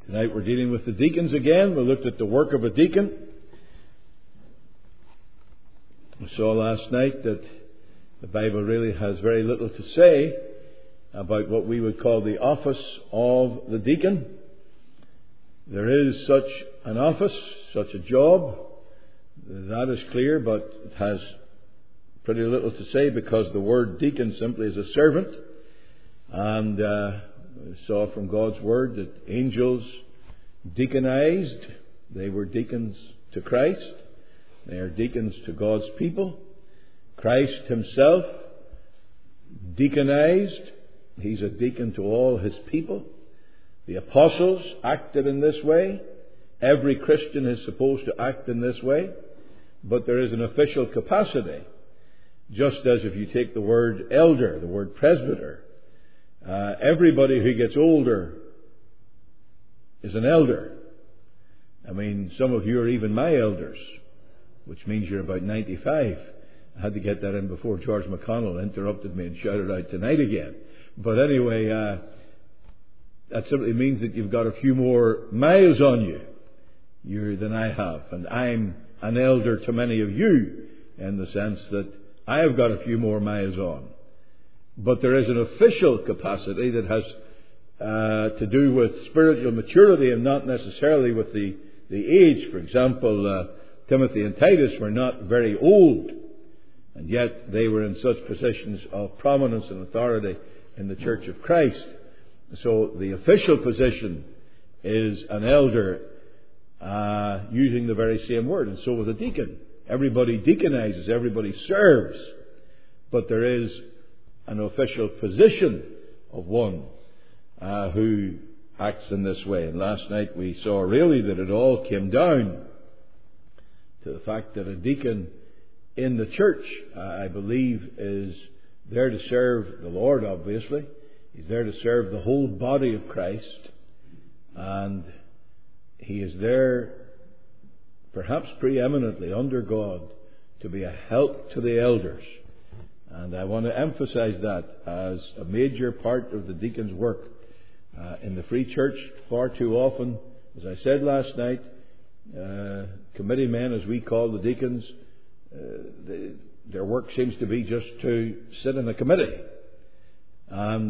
Tonight we're dealing with the deacons again. We looked at the work of a deacon. We saw last night that the Bible really has very little to say about what we would call the office of the deacon. There is such an office, such a job. That is clear, but it has pretty little to say because the word deacon simply is a servant. And we saw from God's Word that angels deaconized. They were deacons to Christ. They are deacons to God's people. Christ Himself deaconized. He's a deacon to all His people. The apostles acted in this way. Every Christian is supposed to act in this way. But there is an official capacity. Just as if you take the word elder, the word presbyter, everybody who gets older is an elder. I mean, some of you are even my elders, which means you're about 95. I had to get that in before George McConnell interrupted me and shouted out tonight again. But anyway, that simply means that you've got a few more miles on you than I have. And I'm an elder to many of you in the sense that I have got a few more miles on. But there is an official capacity that has to do with spiritual maturity and not necessarily with the age. For example, Timothy and Titus were not very old, and yet they were in such positions of prominence and authority in the Church of Christ. So the official position is an elder, using the very same word. And so with a deacon. Everybody deaconizes, everybody serves, but there is an official position of one who acts in this way. And last night we saw really that it all came down to the fact that a deacon in the church, I believe, is there to serve the Lord, obviously. He's there to serve the whole body of Christ. And he is there, perhaps preeminently under God, to be a help to the elders. And I want to emphasize that as a major part of the deacon's work. In the Free Church, far too often, as I said last night, committee men, as we call the deacons, their work seems to be just to sit in a committee and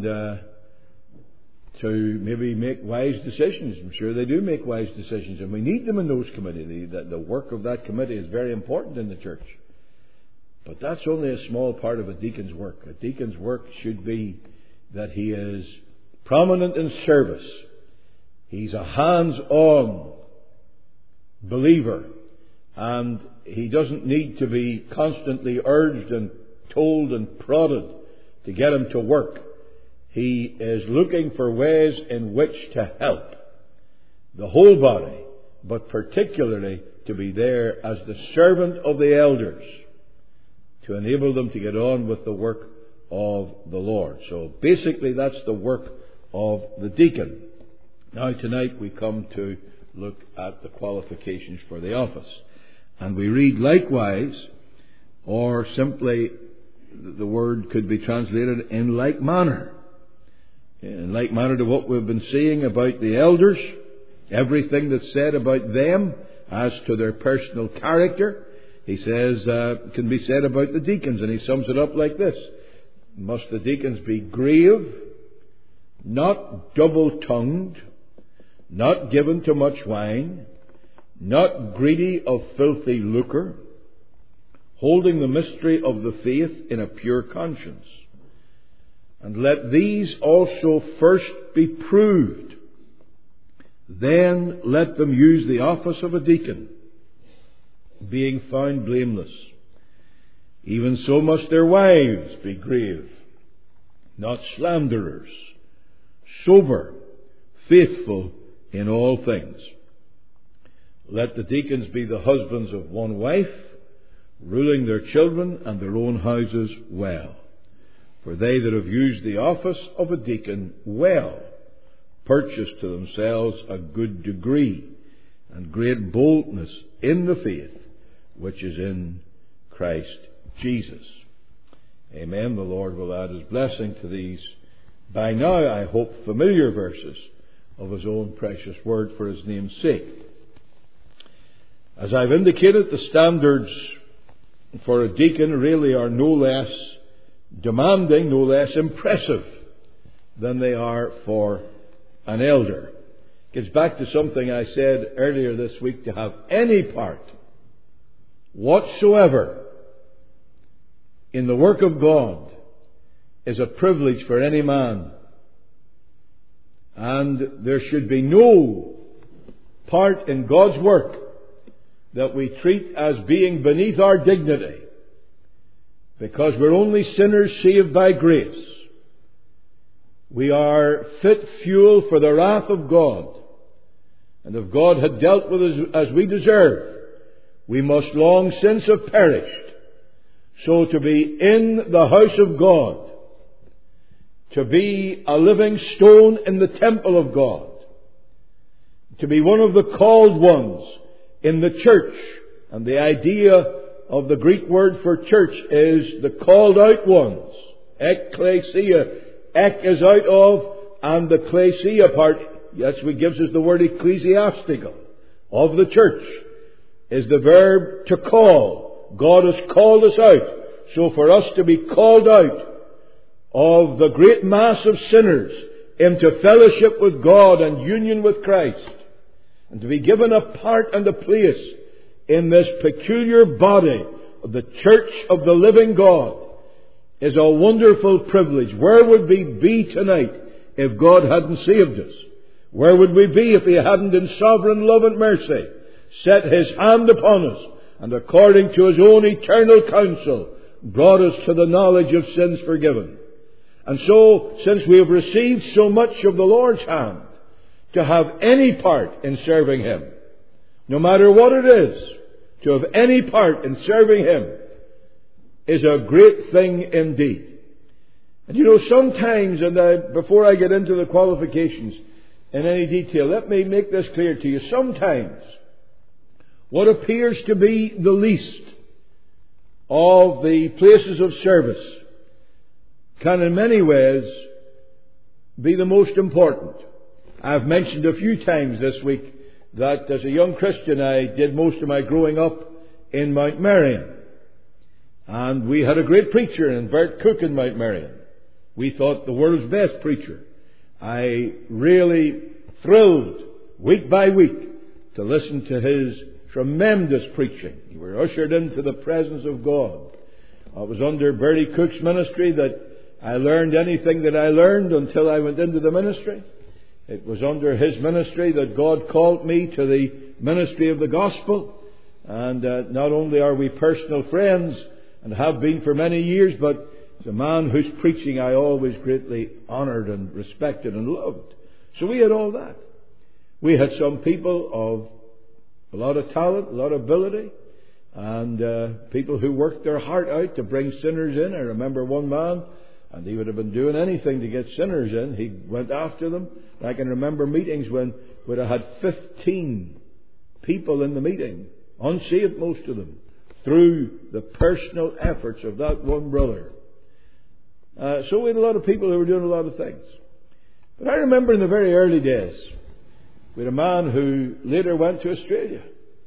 to maybe make wise decisions. I'm sure they do make wise decisions, and we need them in those committees. The work of that committee is very important in the church. But that's only a small part of a deacon's work. A deacon's work should be that he is prominent in service. He's a hands-on believer, and he doesn't need to be constantly urged and told and prodded to get him to work. He is looking for ways in which to help the whole body, but particularly to be there as the servant of the elders, to enable them to get on with the work of the Lord. So basically that's the work of the deacon. Now tonight we come to look at the qualifications for the office. And we read likewise, or simply the word could be translated in like manner. In like manner to what we've been seeing about the elders, everything that's said about them as to their personal character, he says, can be said about the deacons, and he sums it up like this. Must the deacons be grave, not double-tongued, not given to much wine, not greedy of filthy lucre, holding the mystery of the faith in a pure conscience. And let these also first be proved. Then let them use the office of a deacon, being found blameless. Even so must their wives be grave, not slanderers, sober, faithful in all things. Let the deacons be the husbands of one wife, ruling their children and their own houses well. For they that have used the office of a deacon well purchase to themselves a good degree and great boldness in the faith which is in Christ Jesus. Amen. The Lord will add His blessing to these, by now I hope, familiar verses of His own precious word for His name's sake. As I've indicated, the standards for a deacon really are no less demanding, no less impressive than they are for an elder. Gets back to something I said earlier this week: to have any part whatsoever in the work of God is a privilege for any man. And there should be no part in God's work that we treat as being beneath our dignity, because we're only sinners saved by grace. We are fit fuel for the wrath of God. And if God had dealt with us as we deserve, we must long since have perished. So to be in the house of God, to be a living stone in the temple of God, to be one of the called ones in the church, and the idea of the Greek word for church is the called out ones. Ekklesia. Ek is out of, and the klesia part, that's what gives us the word ecclesiastical, of the church, is the verb to call. God has called us out. So for us to be called out of the great mass of sinners into fellowship with God and union with Christ, and to be given a part and a place in this peculiar body of the church of the living God, is a wonderful privilege. Where would we be tonight if God hadn't saved us? Where would we be if He hadn't in sovereign love and mercy set His hand upon us, and according to His own eternal counsel brought us to the knowledge of sins forgiven? And so, since we have received so much of the Lord's hand, to have any part in serving Him, no matter what it is, to have any part in serving Him is a great thing indeed. And you know, sometimes, and before I get into the qualifications in any detail, let me make this clear to you. Sometimes, what appears to be the least of the places of service can in many ways be the most important. I've mentioned a few times this week that as a young Christian I did most of my growing up in Mount Marion. And we had a great preacher in Bert Cook in Mount Marion. We thought the world's best preacher. I really thrilled week by week to listen to his tremendous preaching. We were ushered into the presence of God. It was under Bertie Cook's ministry that I learned anything that I learned until I went into the ministry. It was under his ministry that God called me to the ministry of the gospel. And not only are we personal friends, and have been for many years, but it's a man whose preaching I always greatly honoured and respected and loved. So we had all that. We had some people of a lot of talent, a lot of ability, and people who worked their heart out to bring sinners in. I remember one man, and he would have been doing anything to get sinners in. He went after them. I can remember meetings when we'd have had 15 people in the meeting, unsaved most of them, through the personal efforts of that one brother. So we had a lot of people who were doing a lot of things. But I remember in the very early days, we had a man who later went to Australia.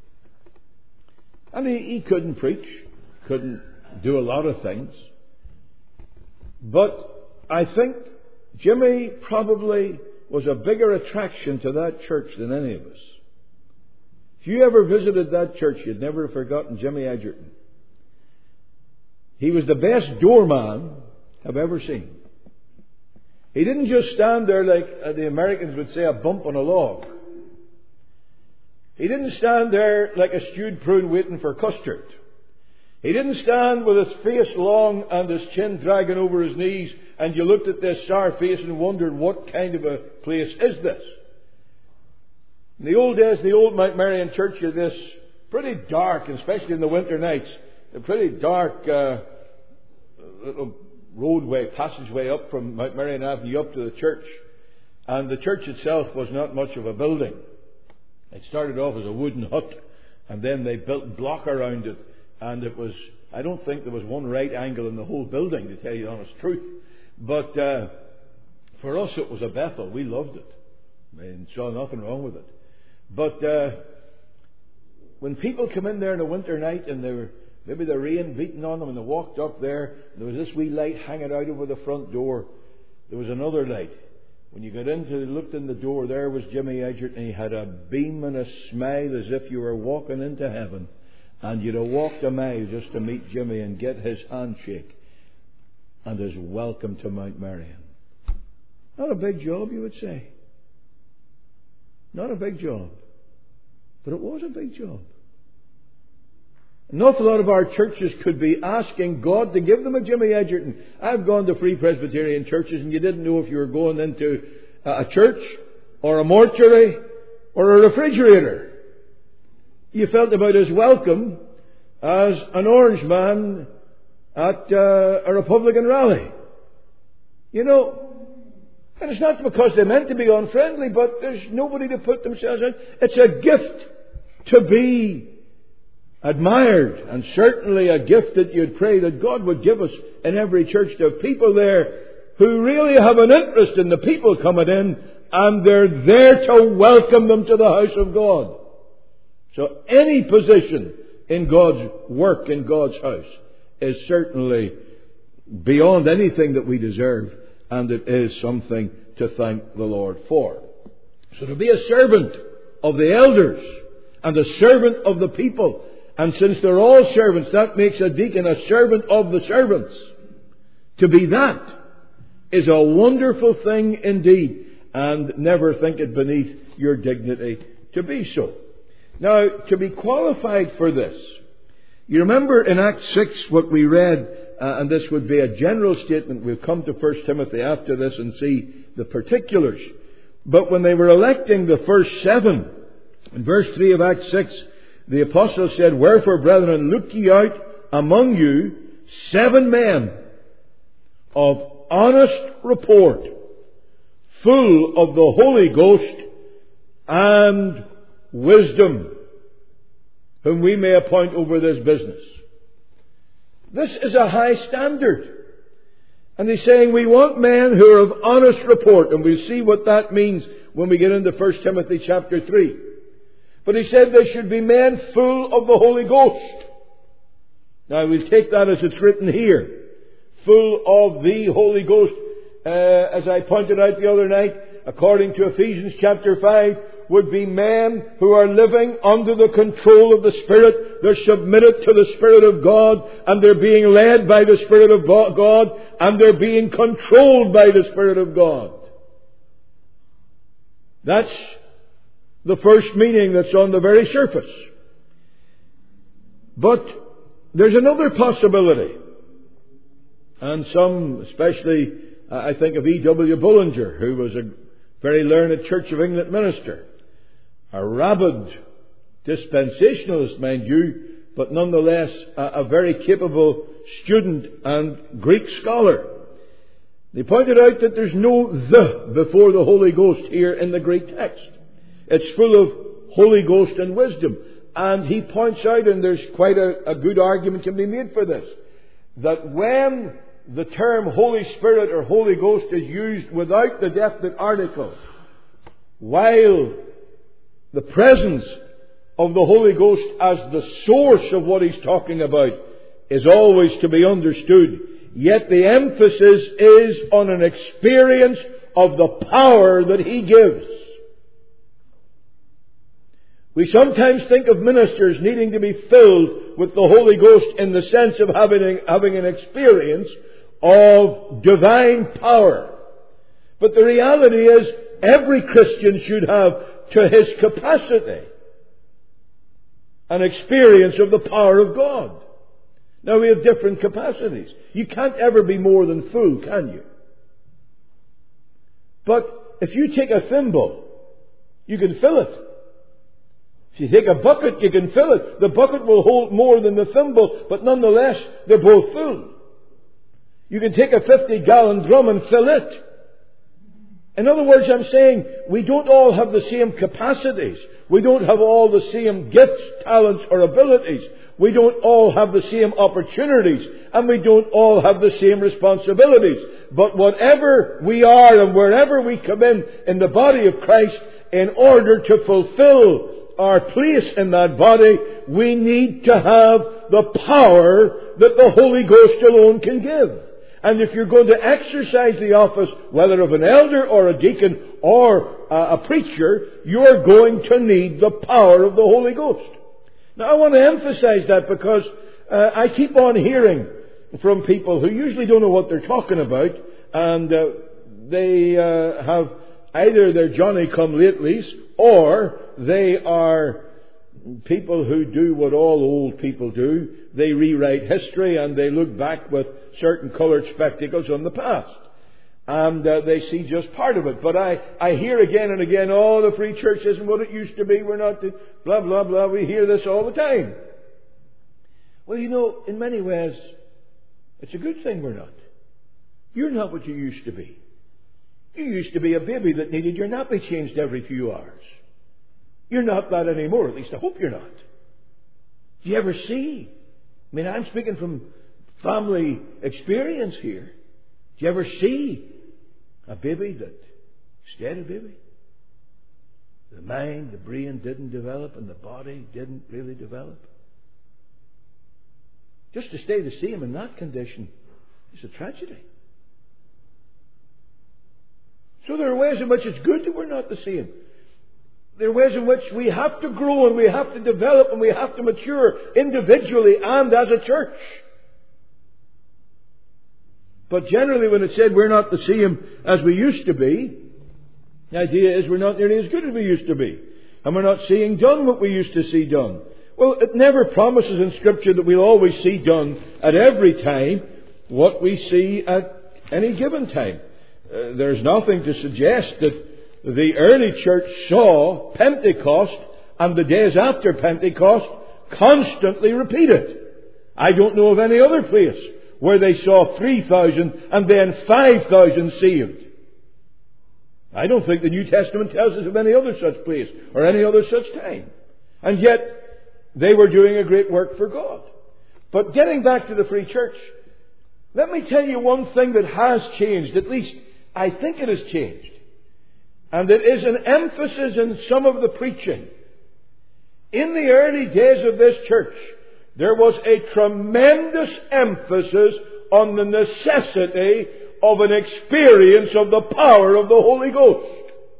And he couldn't preach, couldn't do a lot of things. But I think Jimmy probably was a bigger attraction to that church than any of us. If you ever visited that church, you'd never have forgotten Jimmy Edgerton. He was the best doorman I've ever seen. He didn't just stand there like the Americans would say, a bump on a log. He didn't stand there like a stewed prune waiting for custard. He didn't stand with his face long and his chin dragging over his knees, and you looked at this sour face and wondered, what kind of a place is this? In the old days, the old Mount Marion Church, you had this pretty dark, especially in the winter nights, a pretty dark little roadway, passageway up from Mount Marion Avenue up to the church. And the church itself was not much of a building. It started off as a wooden hut, and then they built block around it, and it was, I don't think there was one right angle in the whole building, to tell you the honest truth. But for us it was a Bethel. We loved it. I mean, saw nothing wrong with it. But when people come in there on a winter night and maybe the rain beating on them, and they walked up there, there was this wee light hanging out over the front door. There was another light. When you got looked in the door, there was Jimmy Edgerton, and he had a beam and a smile as if you were walking into heaven. And you'd have walked a mile just to meet Jimmy and get his handshake and his welcome to Mount Marion. Not a big job, you would say. Not a big job. But it was a big job. An awful lot of our churches could be asking God to give them a Jimmy Edgerton. I've gone to Free Presbyterian churches, and you didn't know if you were going into a church or a mortuary or a refrigerator. You felt about as welcome as an orange man at a Republican rally. You know, and it's not because they're meant to be unfriendly, but there's nobody to put themselves in. It's a gift to be admired, and certainly a gift that you'd pray that God would give us in every church, to have people there who really have an interest in the people coming in, and they're there to welcome them to the house of God. So any position in God's work, in God's house, is certainly beyond anything that we deserve, and it is something to thank the Lord for. So to be a servant of the elders and a servant of the people, and since they're all servants, that makes a deacon a servant of the servants. To be that is a wonderful thing indeed, and never think it beneath your dignity to be so. Now, to be qualified for this, you remember in Acts 6 what we read, and this would be a general statement. We'll come to 1 Timothy after this and see the particulars. But when they were electing the first 7, in verse 3 of Acts 6, the apostle said, "Wherefore, brethren, look ye out among you 7 men of honest report, full of the Holy Ghost and wisdom, whom we may appoint over this business." This is a high standard. And he's saying we want men who are of honest report. And we'll see what that means when we get into 1 Timothy chapter 3. But he said there should be men full of the Holy Ghost. Now we'll take that as it's written here. Full of the Holy Ghost. As I pointed out the other night, according to Ephesians chapter 5, would be men who are living under the control of the Spirit. They're submitted to the Spirit of God, and they're being led by the Spirit of God, and they're being controlled by the Spirit of God. That's the first meaning that's on the very surface. But there's another possibility. And some, especially I think of E.W. Bullinger, who was a very learned Church of England minister. A rabid dispensationalist, mind you, but nonetheless a very capable student and Greek scholar. They pointed out that there's no "the" before the Holy Ghost here in the Greek text. It's full of Holy Ghost and wisdom. And he points out, and there's quite a good argument can be made for this, that when the term Holy Spirit or Holy Ghost is used without the definite article, while the presence of the Holy Ghost as the source of what he's talking about is always to be understood, yet the emphasis is on an experience of the power that he gives. We sometimes think of ministers needing to be filled with the Holy Ghost in the sense of having an experience of divine power. But the reality is, every Christian should have, to his capacity, an experience of the power of God. Now, we have different capacities. You can't ever be more than full, can you? But if you take a thimble, you can fill it. If you take a bucket, you can fill it. The bucket will hold more than the thimble, but nonetheless, they're both full. You can take a 50-gallon drum and fill it. In other words, I'm saying we don't all have the same capacities. We don't have all the same gifts, talents, or abilities. We don't all have the same opportunities. And we don't all have the same responsibilities. But whatever we are and wherever we come in the body of Christ, in order to fulfill our place in that body, we need to have the power that the Holy Ghost alone can give. And if you're going to exercise the office, whether of an elder or a deacon or a preacher, you're going to need the power of the Holy Ghost. Now I want to emphasize that because I keep on hearing from people who usually don't know what they're talking about, and they have either they're Johnny-come-latelys or they are people who do what all old people do. They rewrite history and they look back with certain coloured spectacles on the past. And they see just part of it. But I hear again and again, oh, the free church isn't what it used to be. We're not, blah, blah, blah. We hear this all the time. Well, you know, in many ways, it's a good thing we're not. You're not what you used to be. You used to be a baby that needed your nappy changed every few hours. You're not that anymore. At least I hope you're not. Do you ever see? I mean, I'm speaking from family experience here. Do you ever see a baby that stayed a baby? The mind, the brain didn't develop and the body didn't really develop. Just to stay the same in that condition is a tragedy. So there are ways in which it's good that we're not the same. There are ways in which we have to grow and we have to develop and we have to mature individually and as a church. But generally when it's said we're not the same as we used to be, the idea is we're not nearly as good as we used to be. And we're not seeing done what we used to see done. Well, it never promises in Scripture that we'll always see done at every time what we see at any given time. There's nothing to suggest that the early church saw Pentecost and the days after Pentecost constantly repeated. I don't know of any other place where they saw 3,000 and then 5,000 saved. I don't think the New Testament tells us of any other such place or any other such time. And yet, they were doing a great work for God. But getting back to the free church, let me tell you one thing that has changed. At least, I think it has changed. And it is an emphasis in some of the preaching. In the early days of this church, there was a tremendous emphasis on the necessity of an experience of the power of the Holy Ghost.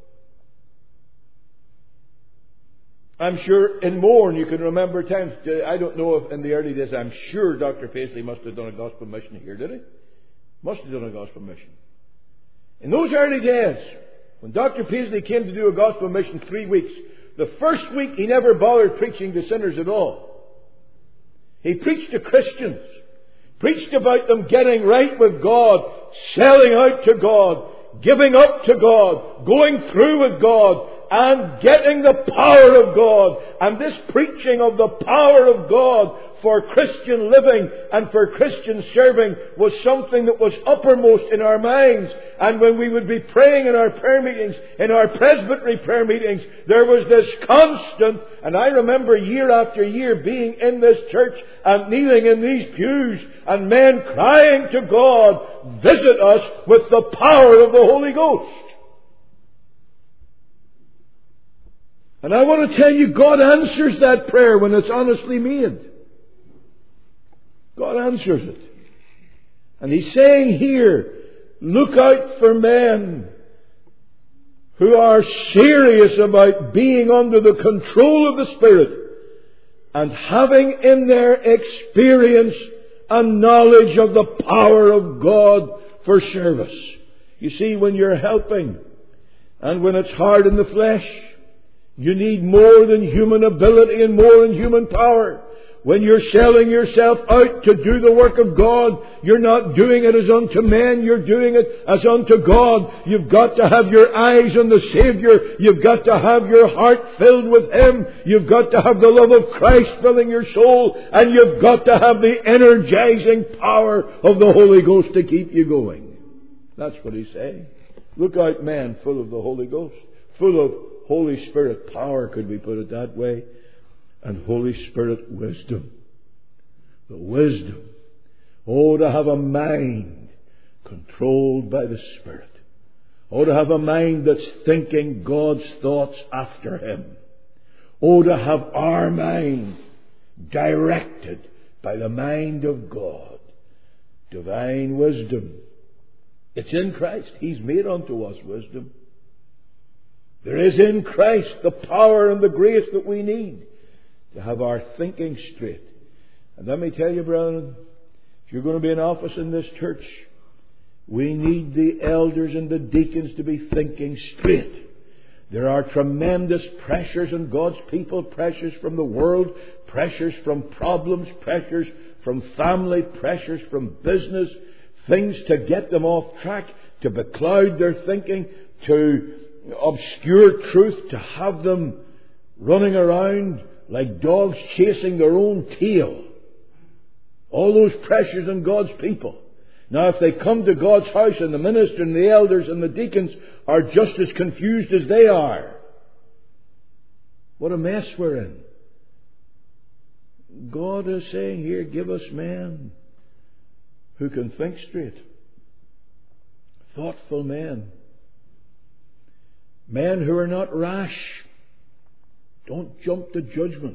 I'm sure in Mourne you can remember times, I don't know if in the early days, I'm sure Dr. Paisley must have done a gospel mission here, did he? Must have done a gospel mission. In those early days, when Dr. Paisley came to do a gospel mission 3 weeks, the first week he never bothered preaching to sinners at all. He preached to Christians. Preached about them getting right with God, selling out to God, giving up to God, going through with God, and getting the power of God. And this preaching of the power of God for Christian living and for Christian serving was something that was uppermost in our minds. And when we would be praying in our prayer meetings, in our presbytery prayer meetings, there was this constant, and I remember year after year being in this church and kneeling in these pews and men crying to God, visit us with the power of the Holy Ghost. And I want to tell you, God answers that prayer when it's honestly made. God answers it. And He's saying here, look out for men who are serious about being under the control of the Spirit and having in their experience a knowledge of the power of God for service. You see, when you're helping and when it's hard in the flesh, you need more than human ability and more than human power. When you're selling yourself out to do the work of God, you're not doing it as unto men, you're doing it as unto God. You've got to have your eyes on the Savior. You've got to have your heart filled with Him. You've got to have the love of Christ filling your soul. And you've got to have the energizing power of the Holy Ghost to keep you going. That's what He's saying. Look out, men full of the Holy Ghost, full of Holy Spirit power, could we put it that way, and Holy Spirit wisdom. The wisdom. Oh, to have a mind controlled by the Spirit. Oh, to have a mind that's thinking God's thoughts after Him. Oh, to have our mind directed by the mind of God. Divine wisdom. It's in Christ. He's made unto us wisdom. There is in Christ the power and the grace that we need to have our thinking straight. And let me tell you, brethren, if you're going to be in office in this church, we need the elders and the deacons to be thinking straight. There are tremendous pressures on God's people, pressures from the world, pressures from problems, pressures from family, pressures from business, things to get them off track, to becloud their thinking, to obscure truth, to have them running around like dogs chasing their own tail. All those pressures on God's people. Now, if they come to God's house and the minister and the elders and the deacons are just as confused as they are, what a mess we're in. God is saying here, give us men who can think straight. Thoughtful men. Men who are not rash. Don't jump to judgment.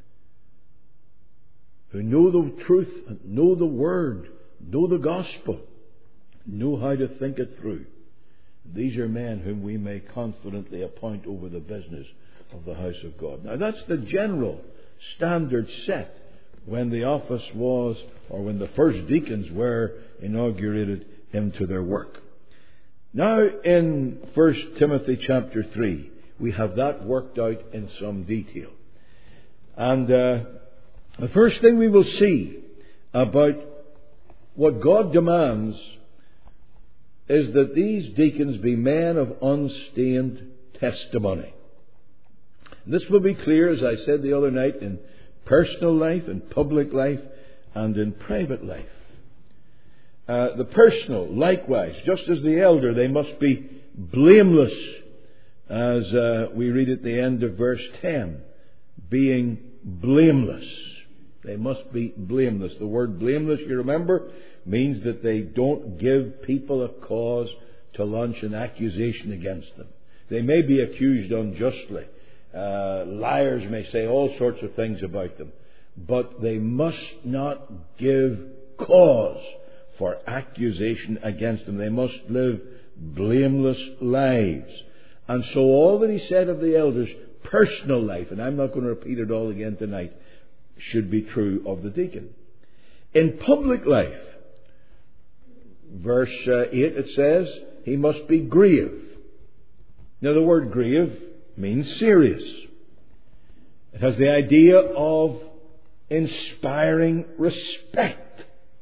Who know the truth, and know the Word, know the gospel, know how to think it through. These are men whom we may confidently appoint over the business of the house of God. Now that's the general standard set when the office was, or when the first deacons were inaugurated into their work. Now in 1 Timothy chapter 3, we have that worked out in some detail. And the first thing we will see about what God demands is that these deacons be men of unstained testimony. This will be clear, as I said the other night, in personal life, in public life, and in private life. The personal, likewise, just as the elder, they must be blameless, as we read at the end of verse 10, being blameless. They must be blameless. The word blameless, you remember, means that they don't give people a cause to launch an accusation against them. They may be accused unjustly. Liars may say all sorts of things about them. But they must not give cause for accusation against them. They must live blameless lives. And so all that he said of the elders' personal life, and I'm not going to repeat it all again tonight, should be true of the deacon. In public life, verse 8, it says, he must be grave. Now the word grave means serious. It has the idea of inspiring respect.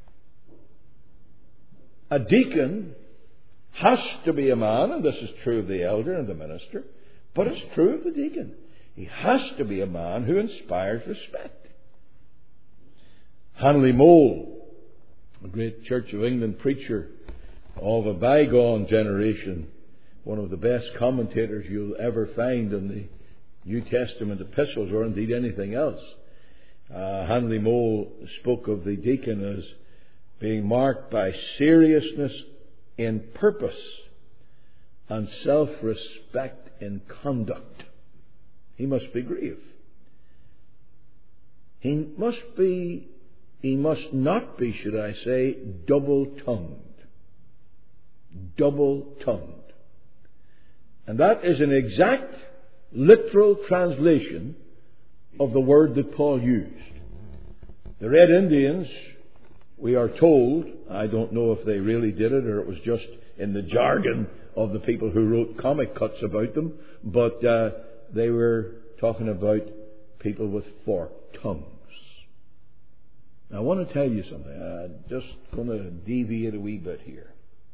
A deacon has to be a man, and this is true of the elder and the minister, but it's true of the deacon. He has to be a man who inspires respect. Hanley Mole, a great Church of England preacher of a bygone generation, one of the best commentators you'll ever find in the New Testament epistles, or indeed anything else. Hanley Mole spoke of the deacon as being marked by seriousness in purpose and self-respect in conduct. He must be grave. He must not be, should I say, double-tongued. Double-tongued. And that is an exact, literal translation of the word that Paul used. The Red Indians, we are told, I don't know if they really did it or it was just in the jargon of the people who wrote comic cuts about them, but they were talking about people with forked tongues. Now, I want to tell you something. I'm just going to deviate a wee bit here.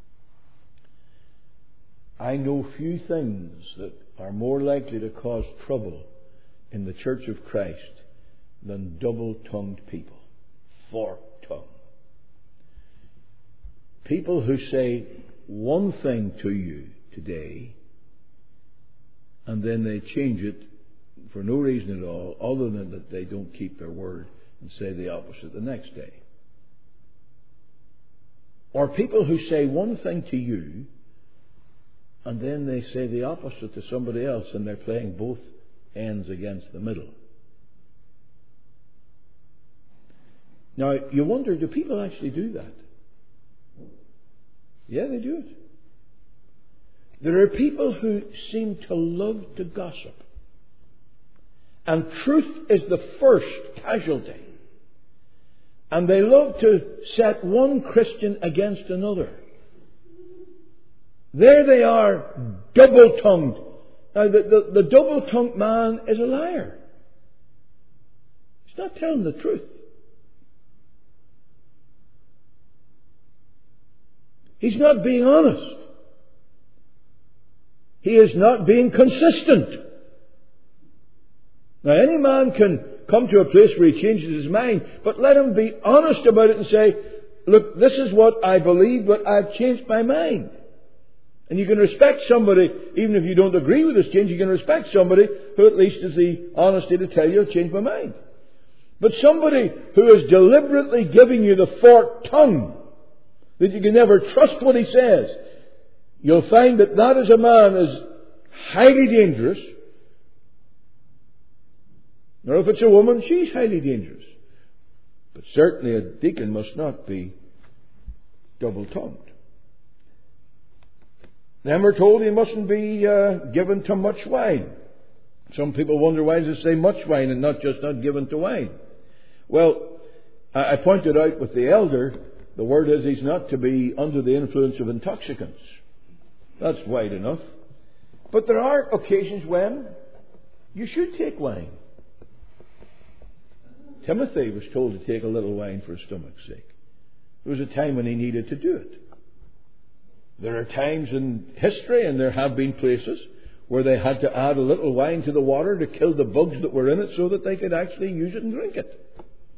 I know few things that are more likely to cause trouble in the Church of Christ than double-tongued people. Forked tongue. People who say one thing to you today, and then they change it for no reason at all, other than that they don't keep their word and say the opposite the next day. Or people who say one thing to you, and then they say the opposite to somebody else, and they're playing both ends against the middle. Now, you wonder, do people actually do that? Yeah, they do it. There are people who seem to love to gossip. And truth is the first casualty. And they love to set one Christian against another. There they are, double-tongued. Now, the double-tongued man is a liar. He's not telling the truth. He's not being honest. He is not being consistent. Now, any man can come to a place where he changes his mind, but let him be honest about it and say, look, this is what I believe, but I've changed my mind. And you can respect somebody, even if you don't agree with this change, you can respect somebody who at least has the honesty to tell you, I've changed my mind. But somebody who is deliberately giving you the forked tongue, that you can never trust what he says, you'll find that that as a man is highly dangerous. Or if it's a woman, she's highly dangerous. But certainly a deacon must not be double-tongued. Then we're told he mustn't be given to much wine. Some people wonder, why does it say much wine and not just not given to wine? Well, I pointed out with the elder, the word is he's not to be under the influence of intoxicants. That's wide enough. But there are occasions when you should take wine. Timothy was told to take a little wine for his stomach's sake. There was a time when he needed to do it. There are times in history, and there have been places, where they had to add a little wine to the water to kill the bugs that were in it so that they could actually use it and drink it.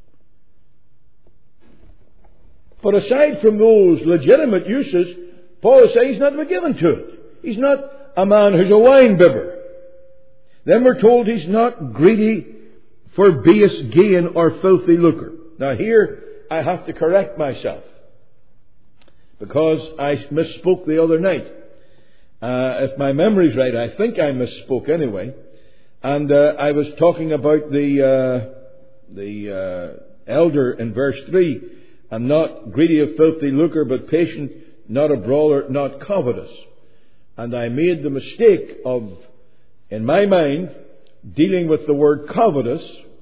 But aside from those legitimate uses, Paul is saying he's not to be given to it. He's not a man who's a wine bibber. Then we're told he's not greedy for base gain or filthy lucre. Now here I have to correct myself, because I misspoke the other night. If my memory's right, I think I misspoke anyway. And I was talking about the elder in verse 3, and not greedy of filthy lucre, but patient, not a brawler, not covetous. And I made the mistake of, in my mind, dealing with the word covetous,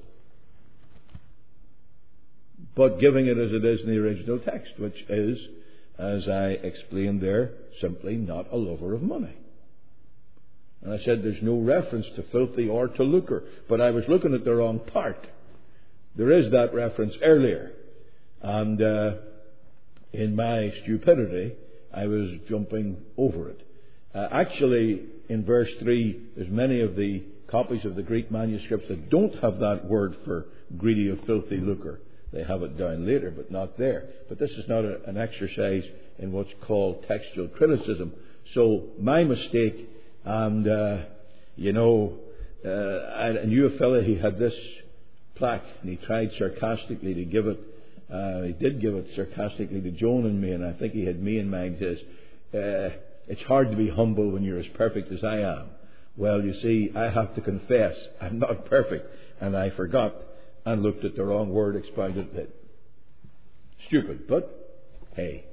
but giving it as it is in the original text, which is, as I explained there, simply not a lover of money. And I said there's no reference to filthy or to lucre, but I was looking at the wrong part. There is that reference earlier, and in my stupidity I was jumping over it. Actually, in verse 3, there's many of the copies of the Greek manuscripts that don't have that word for greedy of filthy lucre. They have it down later, but not there. But this is not an exercise in what's called textual criticism. So my mistake, and I knew a fellow, he had this plaque, and he tried sarcastically to give it. He did give it sarcastically to Joan and me, and I think he had me in mind. He says, it's hard to be humble when you're as perfect as I am. Well, you see, I have to confess, I'm not perfect, and I forgot and looked at the wrong word, expounded it. Stupid, but hey,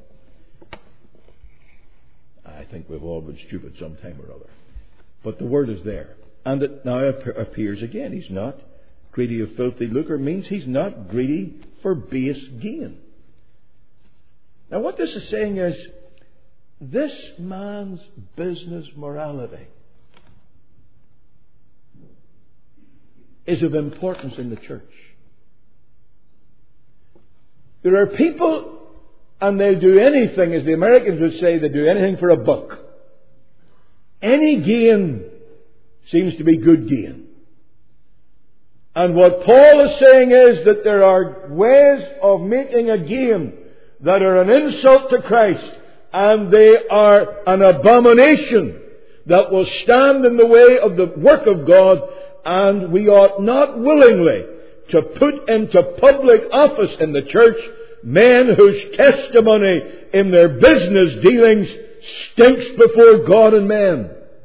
I think we've all been stupid sometime or other. But the word is there. And it now appears again. He's not greedy of filthy lucre. Means he's not greedy for base gain. Now what this is saying is, this man's business morality is of importance in the church. There are people, and they'll do anything, as the Americans would say, they do anything for a buck. Any gain seems to be good gain. And what Paul is saying is that there are ways of making a gain that are an insult to Christ, and they are an abomination that will stand in the way of the work of God, and we ought not willingly to put into public office in the church men whose testimony in their business dealings stinks before God and men.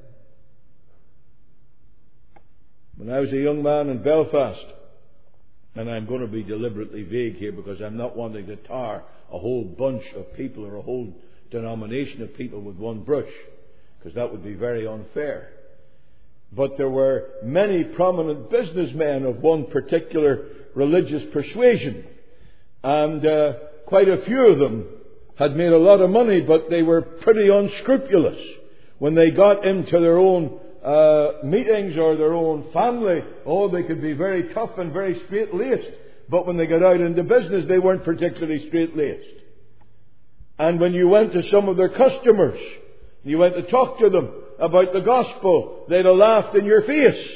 When I was a young man in Belfast, and I'm going to be deliberately vague here because I'm not wanting to tar a whole bunch of people or a whole denomination of people with one brush, because that would be very unfair. But there were many prominent businessmen of one particular religious persuasion, and quite a few of them had made a lot of money, but they were pretty unscrupulous. When they got into their own meetings or their own family, they could be very tough and very straight-laced. But when they got out into business, they weren't particularly straight-laced. And when you went to some of their customers, you went to talk to them about the gospel, they'd have laughed in your face.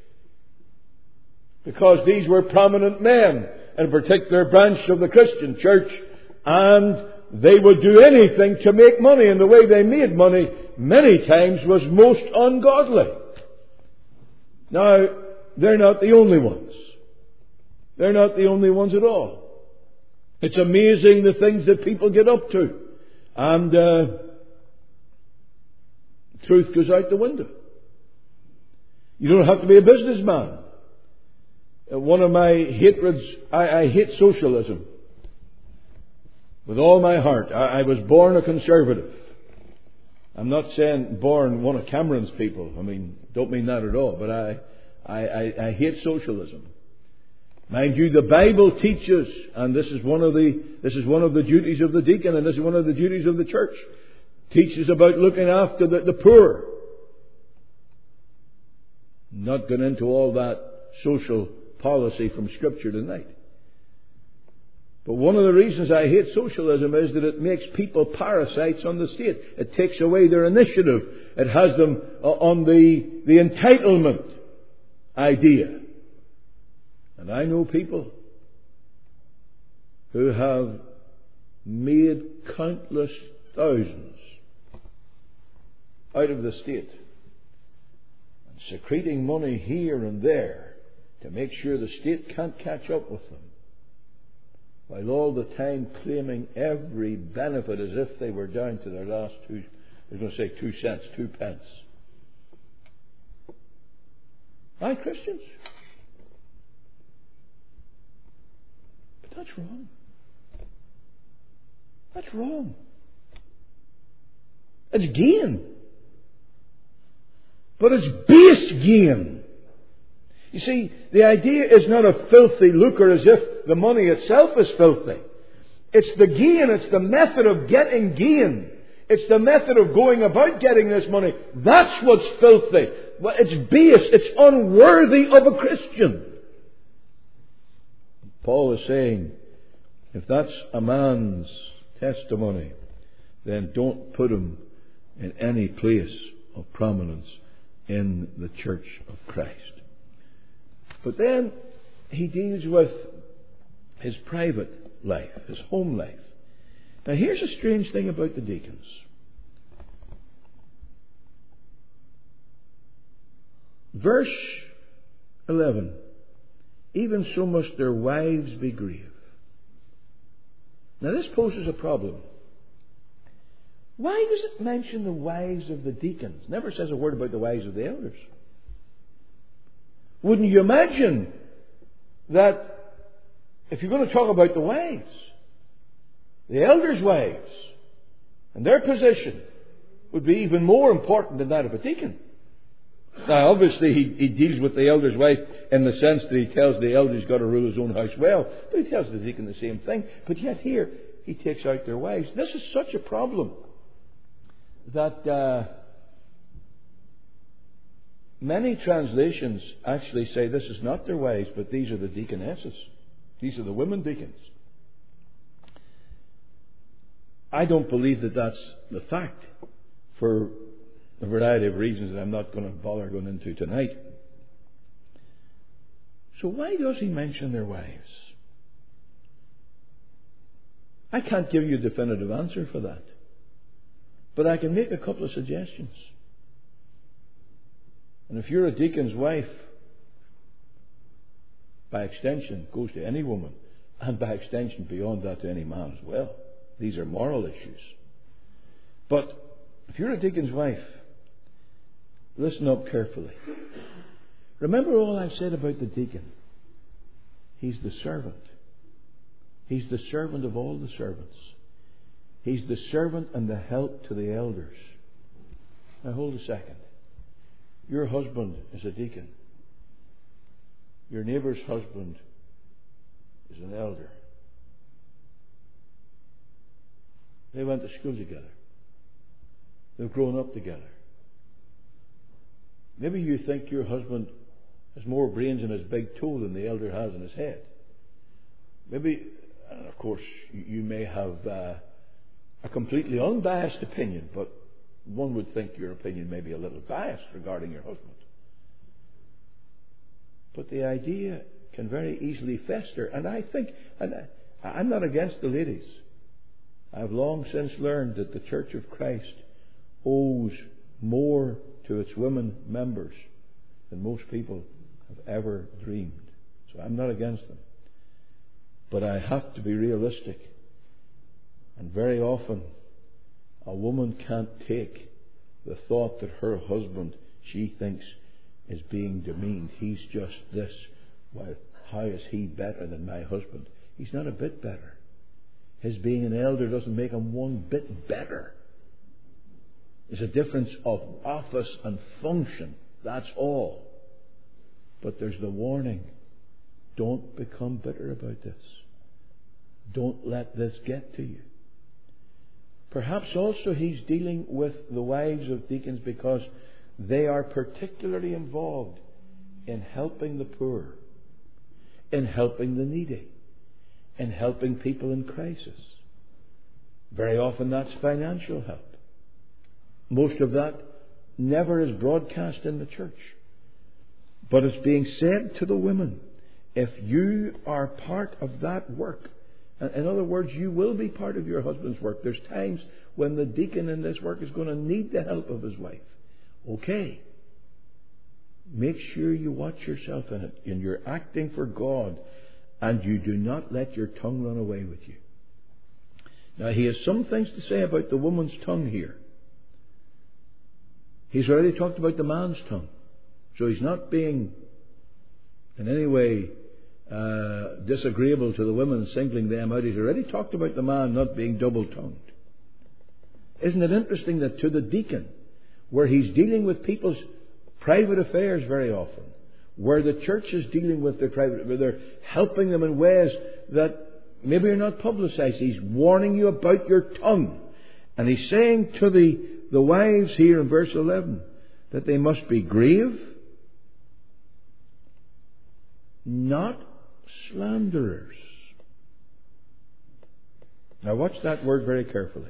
Because these were prominent men in a particular branch of the Christian church, and they would do anything to make money, and the way they made money many times was most ungodly. Now, they're not the only ones. They're not the only ones at all. It's amazing the things that people get up to. And truth goes out the window. You don't have to be a businessman. One of my hatreds, I hate socialism. With all my heart. I was born a conservative. I'm not saying born one of Cameron's people. I mean, don't mean that at all. But I hate socialism. Mind you, the Bible teaches, and this is one of the duties of the deacon, and this is one of the duties of the church, teaches about looking after the poor. Not going into all that social policy from Scripture tonight. But one of the reasons I hate socialism is that it makes people parasites on the state. It takes away their initiative. It has them on the entitlement idea. And I know people who have made countless thousands out of the state and secreting money here and there to make sure the state can't catch up with them, while all the time claiming every benefit as if they were down to their last 2 cents, 2 pence. Aye, Christians. But that's wrong. That's wrong. It's gain. But it's base gain. You see, the idea is not a filthy lucre as if the money itself is filthy. It's the gain, it's the method of getting gain. It's the method of going about getting this money. That's what's filthy. Well, it's base, it's unworthy of a Christian. Paul is saying, if that's a man's testimony, then don't put him in any place of prominence in the church of Christ. But then he deals with his private life, his home life. Now here's a strange thing about the deacons. Verse 11. Even so must their wives be grieved. Now this poses a problem. Why does it mention the wives of the deacons? It never says a word about the wives of the elders. Wouldn't you imagine that if you're going to talk about the wives, the elders' wives, and their position would be even more important than that of a deacon? Now, obviously, he deals with the elder's wife in the sense that he tells the elder he's got to rule his own house well, but he tells the deacon the same thing. But yet here, he takes out their wives. This is such a problem that many translations actually say this is not their wives, but these are the deaconesses. These are the women deacons. I don't believe that that's the fact, for a variety of reasons that I'm not going to bother going into tonight. So why does he mention their wives? I can't give you a definitive answer for that. But I can make a couple of suggestions. And if you're a deacon's wife, by extension, goes to any woman, and by extension beyond that to any man as well. These are moral issues. But if you're a deacon's wife, listen up carefully. Remember all I've said about the deacon. He's the servant. He's the servant of all the servants. He's the servant and the help to the elders. Now hold a second. Your husband is a deacon. Your neighbour's husband is an elder. They went to school together. They've grown up together. Maybe you think your husband has more brains in his big toe than the elder has in his head. Maybe, and of course, you may have a completely unbiased opinion, but one would think your opinion may be a little biased regarding your husband. But the idea can very easily fester. And I think, and I'm not against the ladies. I've long since learned that the Church of Christ owes more to its women members than most people have ever dreamed. So I'm not against them. But I have to be realistic. And very often, a woman can't take the thought that her husband, she thinks, is being demeaned. He's just this. Well, how is he better than my husband? He's not a bit better. His being an elder doesn't make him one bit better. There's a difference of office and function. That's all. But there's the warning. Don't become bitter about this. Don't let this get to you. Perhaps also he's dealing with the wives of deacons because they are particularly involved in helping the poor, in helping the needy, in helping people in crisis. Very often that's financial help. Most of that never is broadcast in the church. But it's being said to the women, if you are part of that work, in other words, you will be part of your husband's work. There's times when the deacon in this work is going to need the help of his wife. Okay. Make sure you watch yourself in it, and you're acting for God, and you do not let your tongue run away with you. Now, he has some things to say about the woman's tongue here. He's already talked about the man's tongue. So he's not being in any way disagreeable to the women, singling them out. He's already talked about the man not being double-tongued. Isn't it interesting that to the deacon, where he's dealing with people's private affairs very often, where the church is dealing with their private, where they're helping them in ways that maybe are not publicized, he's warning you about your tongue. And he's saying to the wives here in verse 11 that they must be grave, not slanderers. Now watch that word very carefully.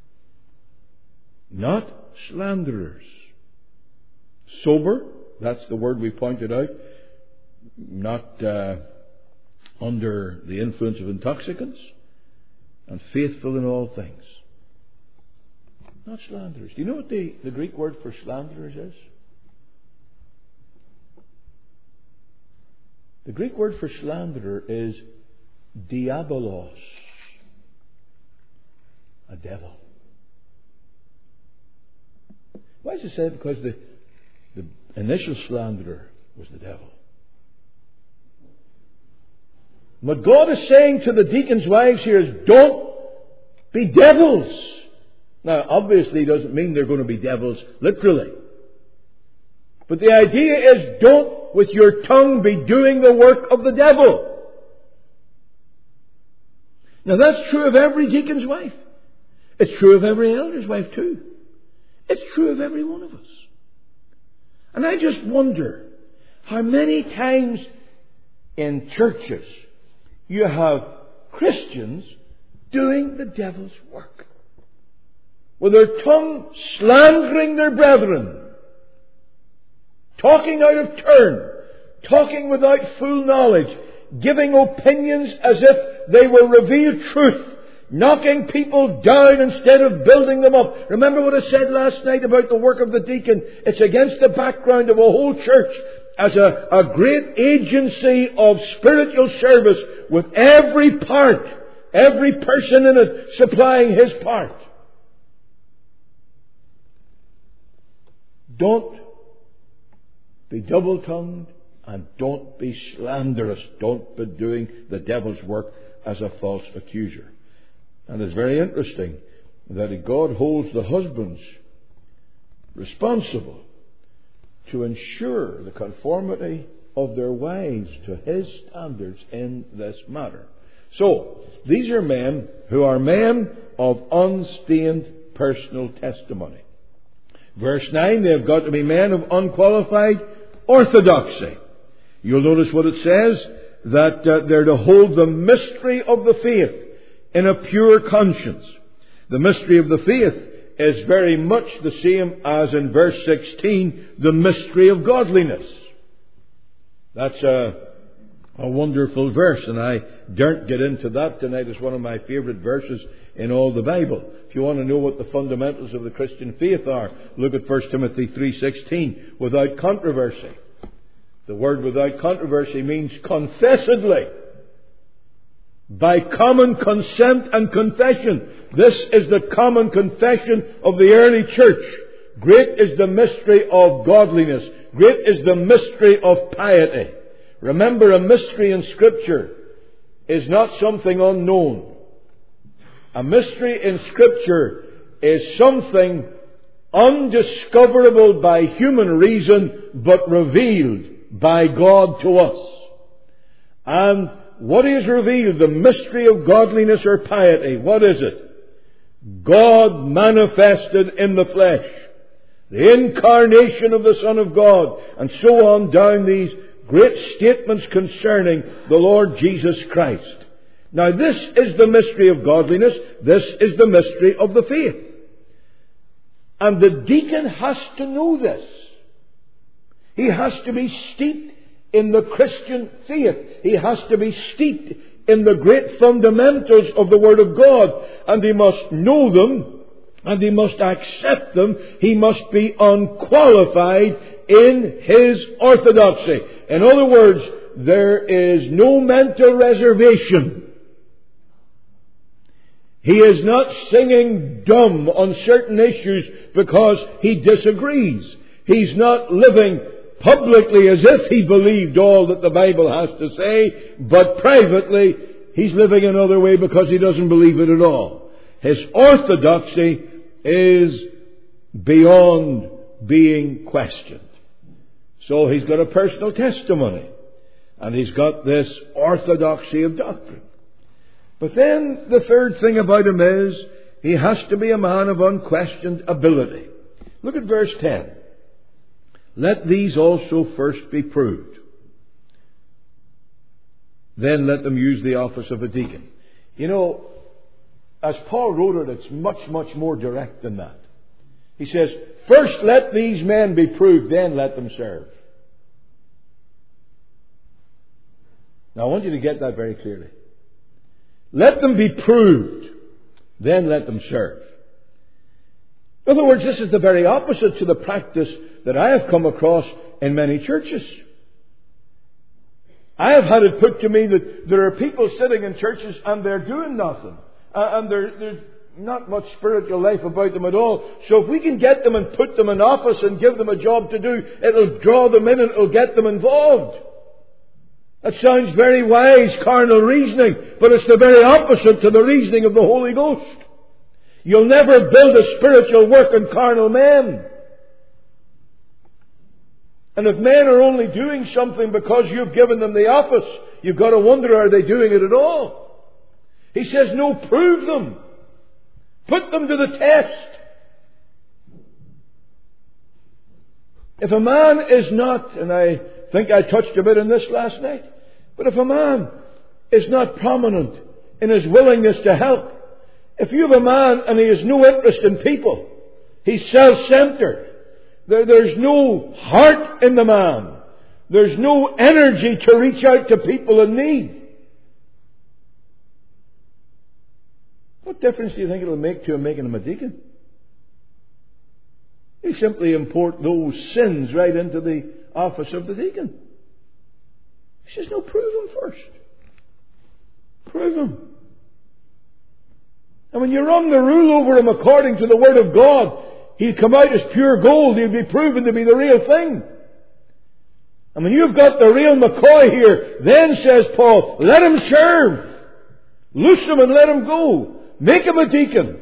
Not slanderers. Sober, that's the word we pointed out. Not under the influence of intoxicants. And faithful in all things. Not slanderers. Do you know what the Greek word for slanderers is? The Greek word for slanderer is diabolos. A devil. Why is it said? Because the initial slanderer was the devil. What God is saying to the deacons' wives here is, don't be devils. Now, obviously, he doesn't mean they're going to be devils literally. But the idea is, don't with your tongue be doing the work of the devil. Now, that's true of every deacon's wife. It's true of every elder's wife too. It's true of every one of us. And I just wonder how many times in churches you have Christians doing the devil's work, with their tongue slandering their brethren, talking out of turn, talking without full knowledge, giving opinions as if they were revealed truth, knocking people down instead of building them up. Remember what I said last night about the work of the deacon? It's against the background of a whole church as a great agency of spiritual service, with every part, every person in it supplying his part. Don't be double-tongued and don't be slanderous. Don't be doing the devil's work as a false accuser. And it's very interesting that God holds the husbands responsible to ensure the conformity of their wives to his standards in this matter. So, these are men who are men of unstained personal testimony. Verse 9, they have got to be men of unqualified orthodoxy. You'll notice what it says, that they're to hold the mystery of the faith in a pure conscience. The mystery of the faith is very much the same as in verse 16, the mystery of godliness. That's a wonderful verse, and I daren't get into that tonight. It's one of my favourite verses in all the Bible. If you want to know what the fundamentals of the Christian faith are, look at 1 Timothy 3:16. Without controversy. The word without controversy means confessedly. By common consent and confession. This is the common confession of the early church. Great is the mystery of godliness. Great is the mystery of piety. Remember, a mystery in Scripture is not something unknown. A mystery in Scripture is something undiscoverable by human reason, but revealed by God to us. And what is revealed? The mystery of godliness or piety. What is it? God manifested in the flesh. The incarnation of the Son of God. And so on down these great statements concerning the Lord Jesus Christ. Now this is the mystery of godliness. This is the mystery of the faith. And the deacon has to know this. He has to be steeped in the Christian faith. He has to be steeped in the great fundamentals of the Word of God. And he must know them. And he must accept them. He must be unqualified in his orthodoxy. In other words, there is no mental reservation. He is not singing dumb on certain issues because he disagrees. He's not living publicly as if he believed all that the Bible has to say, but privately he's living another way because he doesn't believe it at all. His orthodoxy is beyond being questioned. So he's got a personal testimony, and he's got this orthodoxy of doctrine. But then the third thing about him is he has to be a man of unquestioned ability. Look at verse 10. Let these also first be proved. Then let them use the office of a deacon. You know, as Paul wrote it, it's much, much more direct than that. He says, first let these men be proved, then let them serve. Now I want you to get that very clearly. Let them be proved, then let them serve. In other words, this is the very opposite to the practice that I have come across in many churches. I have had it put to me that there are people sitting in churches and they're doing nothing. And there's not much spiritual life about them at all. So if we can get them and put them in office and give them a job to do, it'll draw them in and it'll get them involved. That sounds very wise, carnal reasoning, but it's the very opposite to the reasoning of the Holy Ghost. You'll never build a spiritual work on carnal men. And if men are only doing something because you've given them the office, you've got to wonder, are they doing it at all? He says, no, prove them. Put them to the test. If a man is not, and I think I touched a bit on this last night, but if a man is not prominent in his willingness to help, if you have a man and he has no interest in people, he's self-centered, there's no heart in the man, there's no energy to reach out to people in need, What difference do you think it'll make to him making him a deacon? You simply import those sins right into the office of the deacon. He says, no, prove him first. Prove him. And when you run the rule over him according to the Word of God, he'll come out as pure gold. He'll be proven to be the real thing. And when you've got the real McCoy here, then, says Paul, let him serve. Loose him and let him go. Make him a deacon.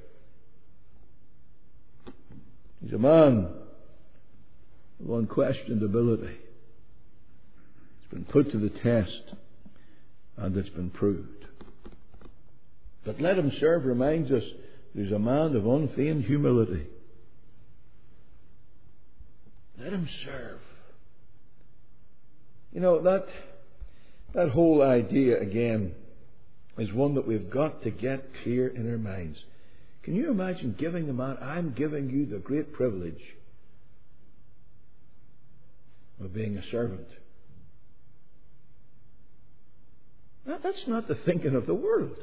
He's a man of unquestioned ability. It's been put to the test, and it's been proved. But let him serve reminds us he's a man of unfeigned humility. Let him serve. You know, that whole idea, again, is one that we've got to get clear in our minds. Can you imagine giving the man, I'm giving you the great privilege of being a servant? That's not the thinking of the world.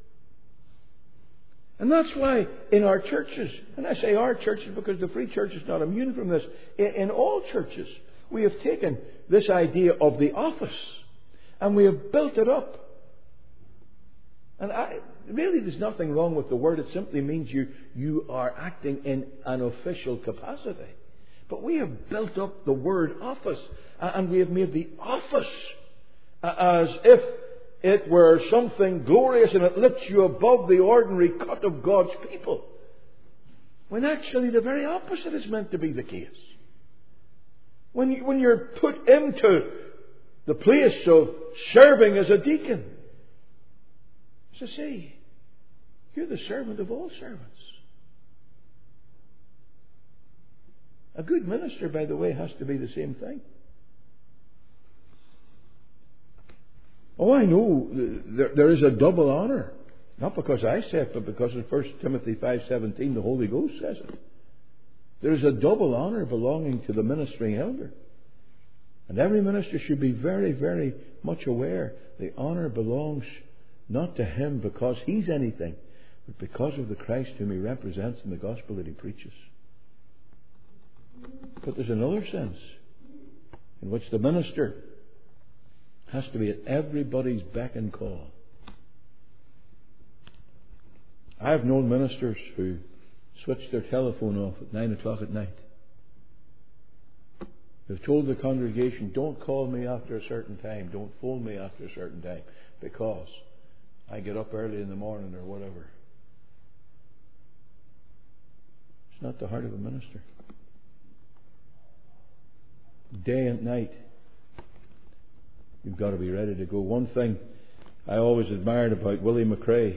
And that's why in our churches, and I say our churches because the Free Church is not immune from this, in all churches we have taken this idea of the office and we have built it up. And really there's nothing wrong with the word. It simply means you are acting in an official capacity. But we have built up the word office, and we have made the office as if it were something glorious and it lifts you above the ordinary cut of God's people. When actually the very opposite is meant to be the case. When you're put into the place of serving as a deacon, as I say, you're the servant of all servants. A good minister, by the way, has to be the same thing. Oh, I know there is a double honour. Not because I say it, but because in 1 Timothy 5:17 the Holy Ghost says it. There is a double honour belonging to the ministering elder. And every minister should be very, very much aware the honour belongs not to him because he's anything, but because of the Christ whom he represents in the gospel that he preaches. But there's another sense in which the minister has to be at everybody's beck and call. I've known ministers who switched their telephone off at 9 o'clock at night. They've told the congregation, don't call me after a certain time, don't phone me after a certain time, because I get up early in the morning or whatever. It's not the heart of a minister. Day and night, you've got to be ready to go. One thing I always admired about Willie McRae,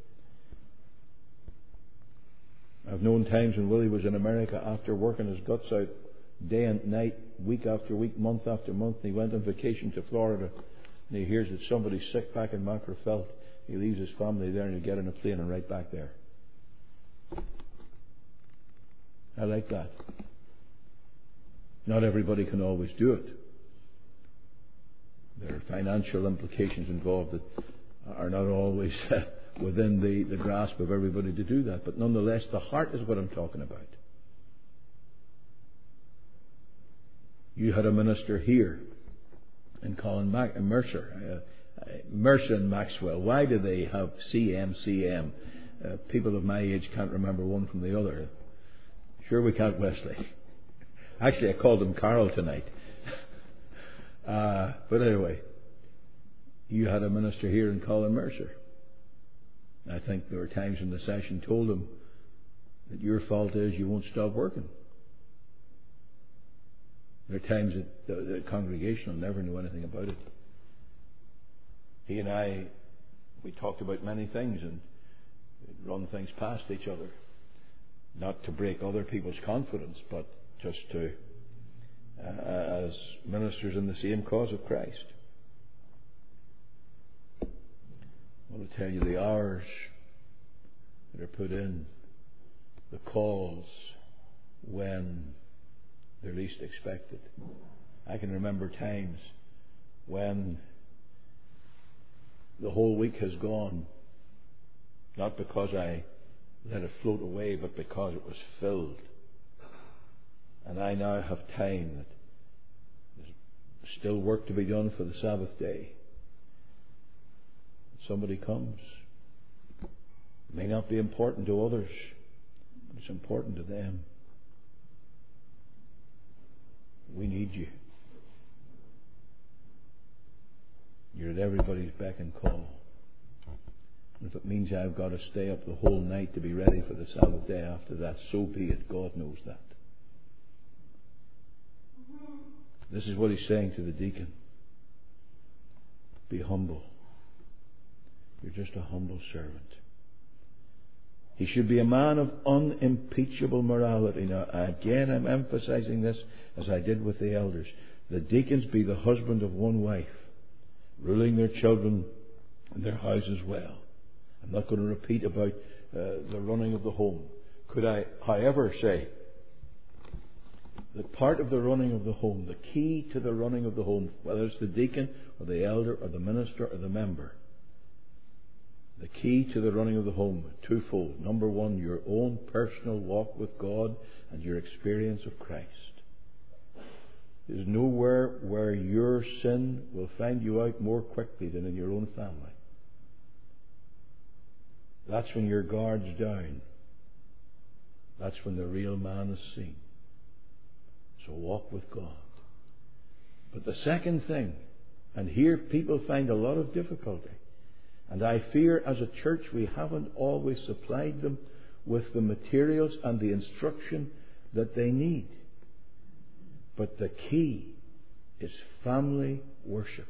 I've known times when Willie was in America after working his guts out day and night, week after week, month after month, and he went on vacation to Florida and he hears that somebody's sick back in Macrofelt. He leaves his family there and he'll get on a plane and right back there. I like that. Not everybody can always do it. There are financial implications involved that are not always within the grasp of everybody to do that. But nonetheless, the heart is what I'm talking about. You had a minister here in Colin Mercer. Mercer and Maxwell. Why do they have CM? People of my age can't remember one from the other. Sure we can't, Wesley. Actually, I called him Carol tonight. But anyway, you had a minister here in Colin Mercer. I think there were times in the session told him that your fault is you won't stop working. There are times that the congregation will never know anything about it. He and I, we talked about many things and run things past each other. Not to break other people's confidence, but just to, as ministers in the same cause of Christ. I want to tell you the hours that are put in, the calls when they're least expected. I can remember times when the whole week has gone Not because I let it float away, but because it was filled. And I now have time that there's still work to be done for the Sabbath day. Somebody comes. It may not be important to others, but it's important to them. We need you. You're at everybody's beck and call. And if it means I've got to stay up the whole night to be ready for the Sabbath day after that, so be it. God knows that. This is what he's saying to the deacon. Be humble. You're just a humble servant. He should be a man of unimpeachable morality. Now, again, I'm emphasizing this as I did with the elders. The deacons be the husband of one wife, ruling their children and their houses well. I'm not going to repeat about the running of the home. Could I, however, say that part of the running of the home, the key to the running of the home, whether it's the deacon or the elder or the minister or the member, the key to the running of the home, twofold. Number one, your own personal walk with God and your experience of Christ. There's nowhere where your sin will find you out more quickly than in your own family. That's when your guard's down. That's when the real man is seen. So walk with God. But the second thing, and here people find a lot of difficulty, and I fear as a church we haven't always supplied them with the materials and the instruction that they need. But the key is family worship.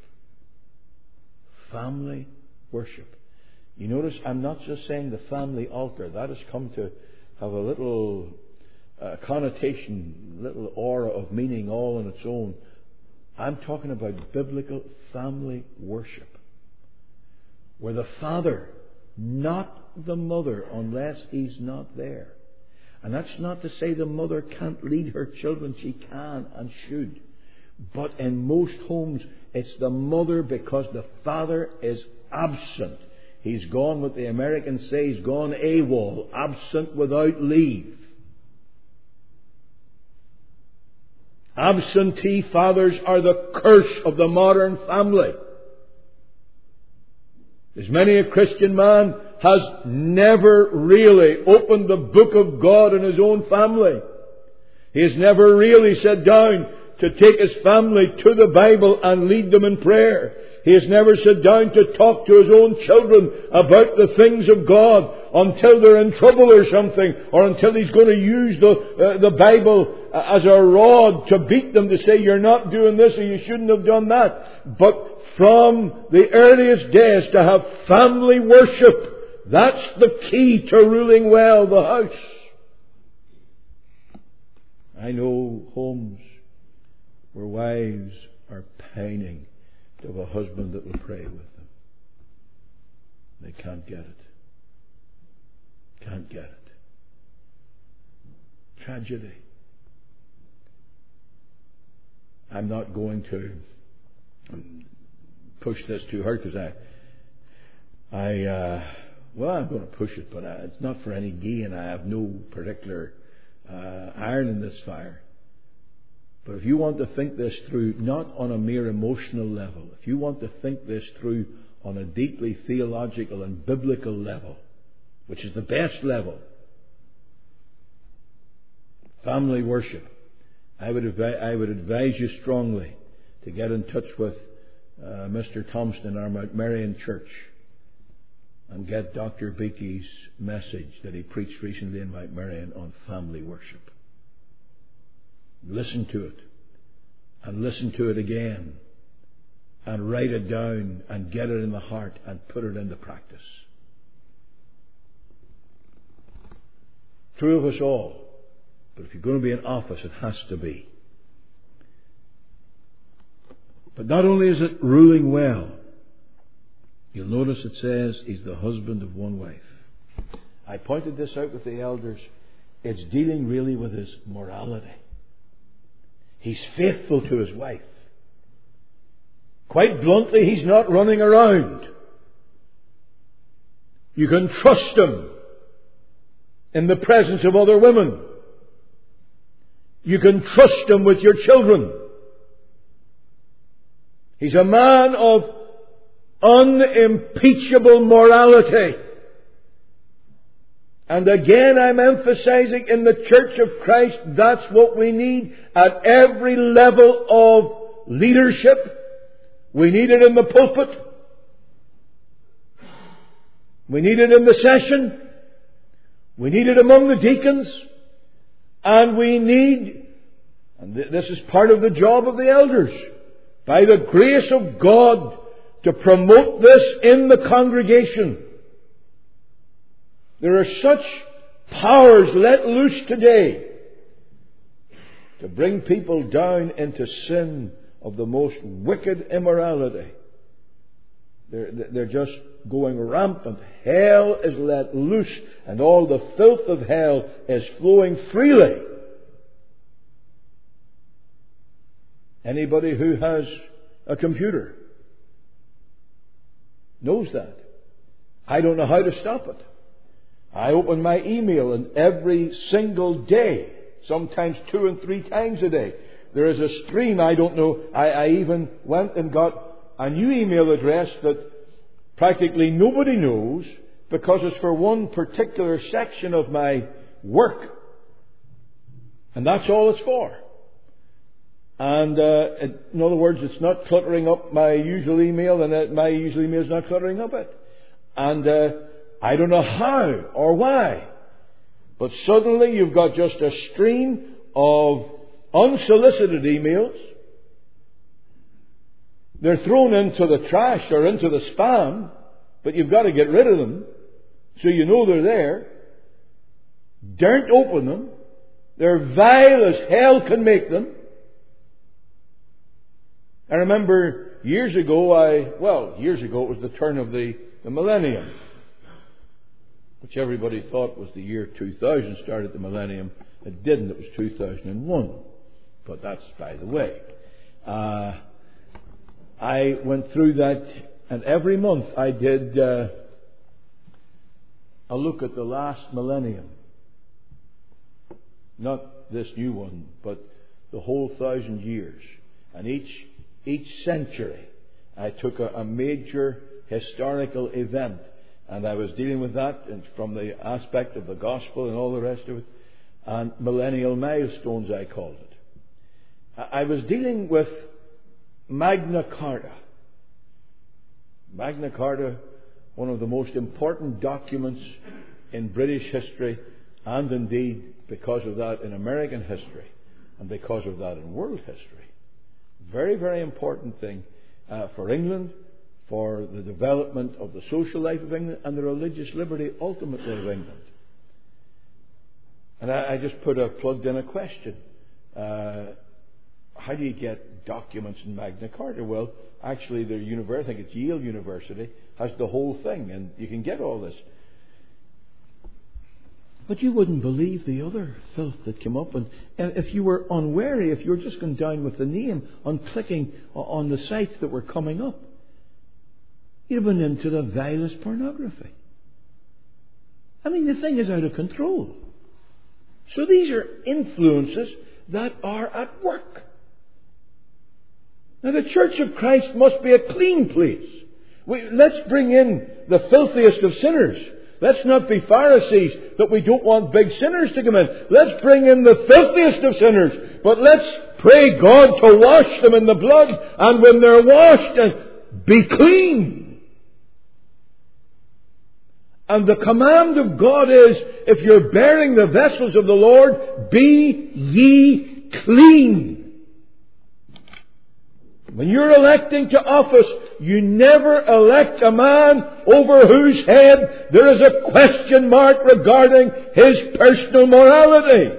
Family worship. You notice I'm not just saying the family altar. That has come to have a little connotation, little aura of meaning all on its own. I'm talking about biblical family worship, where the father, not the mother, unless he's not there. And that's not to say the mother can't lead her children. She can and should. But in most homes, it's the mother because the father is absent. He's gone, what the Americans say, he's gone AWOL, absent without leave. Absentee fathers are the curse of the modern family. As many a Christian man has never really opened the book of God in his own family. He has never really sat down to take his family to the Bible and lead them in prayer. He has never sat down to talk to his own children about the things of God until they're in trouble or something, or until he's going to use the Bible as a rod to beat them, to say you're not doing this or you shouldn't have done that. But from the earliest days to have family worship, that's the key to ruling well the house. I know homes where wives are pining to have a husband that will pray with them. They can't get it. Can't get it. Tragedy. I'm not going to push this too hard because I'm going to push it, but it's not for any gain. I have no particular iron in this fire. But if you want to think this through, not on a mere emotional level, if you want to think this through on a deeply theological and biblical level, which is the best level, family worship, I would advise you strongly to get in touch with Mr. Thompson in our Mount Marion Church and get Dr. Beakey's message that he preached recently in Mount Marion on family worship. Listen to it, and listen to it again, and write it down, and get it in the heart, and put it into practice. True of us all, but if you're going to be in office, it has to be. But not only is it ruling well, you'll notice it says he's the husband of one wife. I pointed this out with the elders. It's dealing really with his morality. He's faithful to his wife. Quite bluntly, he's not running around. You can trust him in the presence of other women. You can trust him with your children. He's a man of unimpeachable morality. And again, I'm emphasizing in the Church of Christ, that's what we need at every level of leadership. We need it in the pulpit. We need it in the session. We need it among the deacons. And we need, and this is part of the job of the elders, by the grace of God, to promote this in the congregation. There are such powers let loose today to bring people down into sin of the most wicked immorality. They're just going rampant. Hell is let loose, and all the filth of hell is flowing freely. Anybody who has a computer knows that. I don't know how to stop it. I open my email, and every single day, sometimes 2 and 3 times a day, there is a stream. I don't know. I even went and got a new email address that practically nobody knows, because it's for one particular section of my work. And that's all it's for. And in other words, it's not cluttering up my usual email, and my usual email is not cluttering up it. And I don't know how or why, but suddenly you've got just a stream of unsolicited emails. They're thrown into the trash or into the spam, but you've got to get rid of them so you know they're there. Don't open them. They're vile as hell can make them. I remember years ago, it was the turn of the millennium, which everybody thought was the year 2000 started the millennium. It didn't. It was 2001. But that's by the way. I went through that, and every month I did a look at the last millennium. Not this new one, but the whole 1,000 years. And each century I took a major historical event, and I was dealing with that from the aspect of the gospel and all the rest of it, and millennial milestones I called it. I was dealing with Magna Carta. Magna Carta, one of the most important documents in British history, and indeed because of that in American history, and because of that in world history. Very, very important thing for England, for the development of the social life of England and the religious liberty ultimately of England. And I just plugged in a question. How do you get documents in Magna Carta? Well, actually the university, I think it's Yale University, has the whole thing, and you can get all this. But you wouldn't believe the other filth that came up. And if you were unwary, if you were just going down with the name on clicking on the sites that were coming up, you'd have been into the vilest pornography. I mean, the thing is out of control. So these are influences that are at work. Now the Church of Christ must be a clean place. Let's bring in the filthiest of sinners. Let's not be Pharisees that we don't want big sinners to come in. Let's bring in the filthiest of sinners. But let's pray God to wash them in the blood. And when they're washed, be clean. And the command of God is, if you're bearing the vessels of the Lord, be ye clean. When you're electing to office, you never elect a man over whose head there is a question mark regarding his personal morality.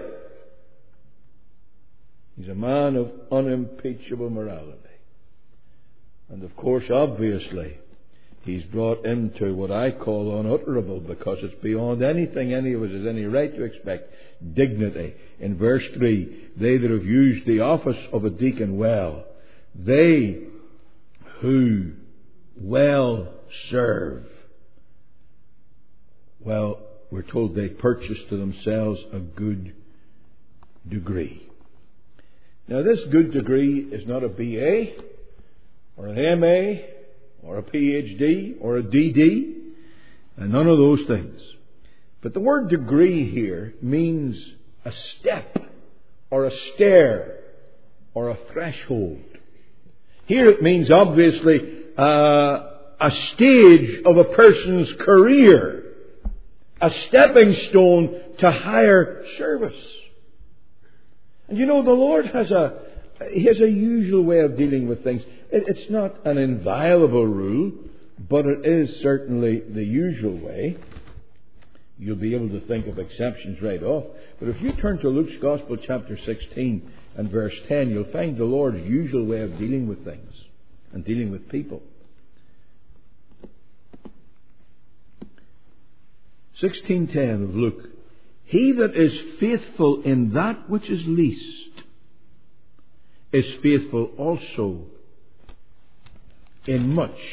He's a man of unimpeachable morality. And of course, obviously, he's brought into what I call unutterable, because it's beyond anything any of us has any right to expect, dignity. In verse 3, they that have used the office of a deacon well, they who well serve. Well, we're told they purchased to themselves a good degree. Now, this good degree is not a BA or an MA or a PhD or a DD, and none of those things. But the word degree here means a step or a stair or a threshold. Here it means obviously a stage of a person's career, a stepping stone to higher service. And you know, the Lord has a usual way of dealing with things. It's not an inviolable rule, but it is certainly the usual way. You'll be able to think of exceptions right off. But if you turn to Luke's Gospel chapter 16 and verse 10, you'll find the Lord's usual way of dealing with things and dealing with people. 16:10 of Luke. He that is faithful in that which is least is faithful also in much.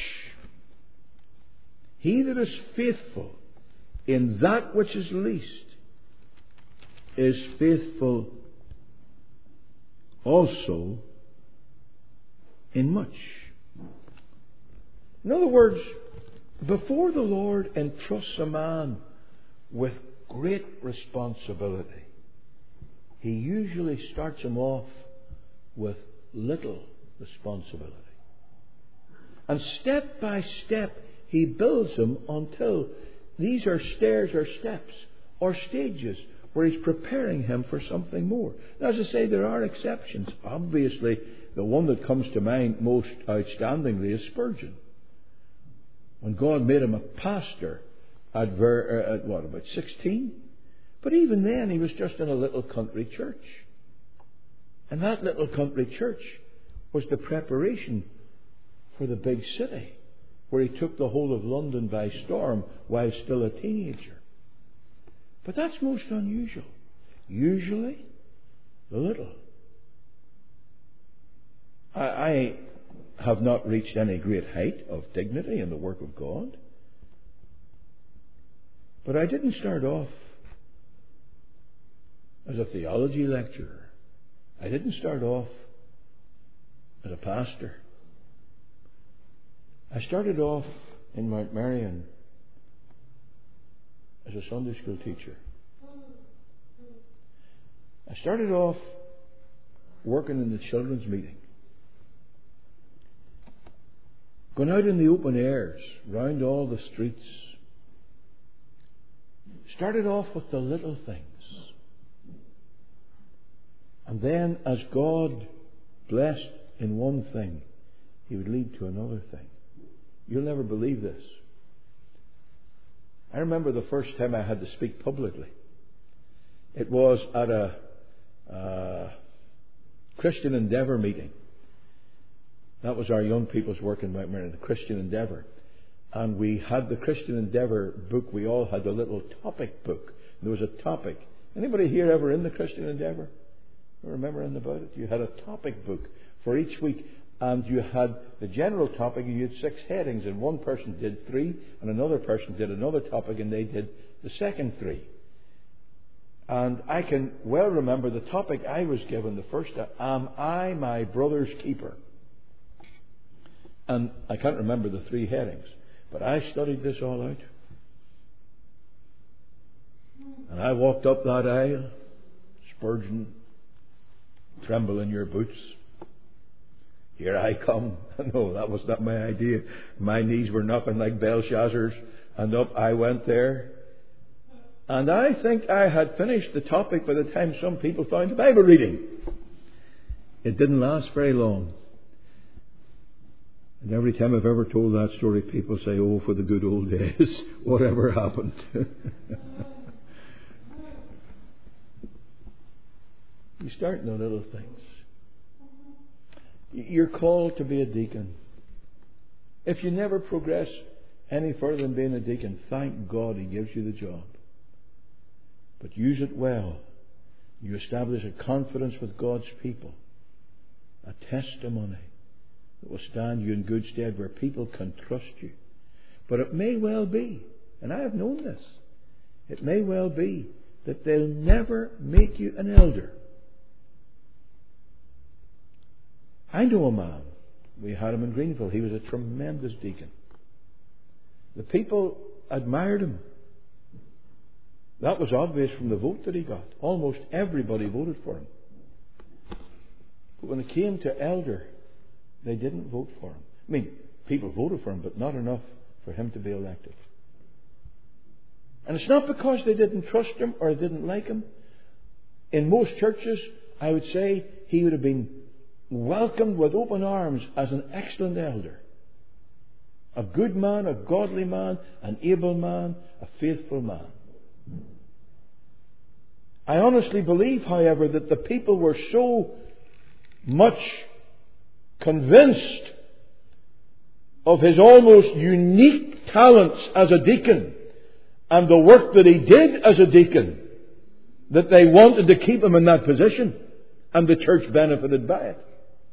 He that is faithful in that which is least is faithful also in much. In other words, before the Lord entrusts a man with great responsibility, He usually starts him off with little responsibility. And step by step, He builds him until these are stairs or steps or stages where He's preparing him for something more. Now, as I say, there are exceptions. Obviously, the one that comes to mind most outstandingly is Spurgeon. When God made him a pastor at about 16? But even then, he was just in a little country church. And that little country church was the preparation for the big city, where he took the whole of London by storm while still a teenager. But that's most unusual. Usually, the little. I have not reached any great height of dignity in the work of God. But I didn't start off as a theology lecturer. I didn't start off as a pastor. I started off in Mount Marion as a Sunday school teacher. I started off working in the children's meeting. Going out in the open airs, round all the streets. Started off with the little things. And then, as God blessed in one thing, He would lead to another thing. You'll never believe this. I remember the first time I had to speak publicly. It was at a Christian Endeavour meeting. That was our young people's work in Mount Marion, the Christian Endeavour. And we had the Christian Endeavour book. We all had a little topic book. There was a topic. Anybody here ever in the Christian Endeavour? Remember anything about it? You had a topic book for each week. And you had the general topic, and you had 6 headings. And one person did 3, and another person did another topic, and they did the second 3. And I can well remember the topic I was given the first time, Am I my brother's keeper? And I can't remember the 3 headings. But I studied this all out. And I walked up that aisle, Spurgeon, tremble in your boots. Here I come. No, that was not my idea. My knees were knocking like Belshazzar's, and up I went there. And I think I had finished the topic by the time some people found the Bible reading. It didn't last very long. And every time I've ever told that story, people say, oh, for the good old days, whatever happened. You start in the little things. You're called to be a deacon. If you never progress any further than being a deacon, thank God He gives you the job. But use it well. You establish a confidence with God's people, a testimony that will stand you in good stead where people can trust you. But it may well be, and I have known this, it may well be that they'll never make you an elder. I know a man. We had him in Greenville. He was a tremendous deacon. The people admired him. That was obvious from the vote that he got. Almost everybody voted for him. But when it came to elder, they didn't vote for him. I mean, people voted for him, but not enough for him to be elected. And it's not because they didn't trust him or didn't like him. In most churches, I would say he would have been welcomed with open arms as an excellent elder. A good man, a godly man, an able man, a faithful man. I honestly believe, however, that the people were so much convinced of his almost unique talents as a deacon and the work that he did as a deacon that they wanted to keep him in that position, and the church benefited by it.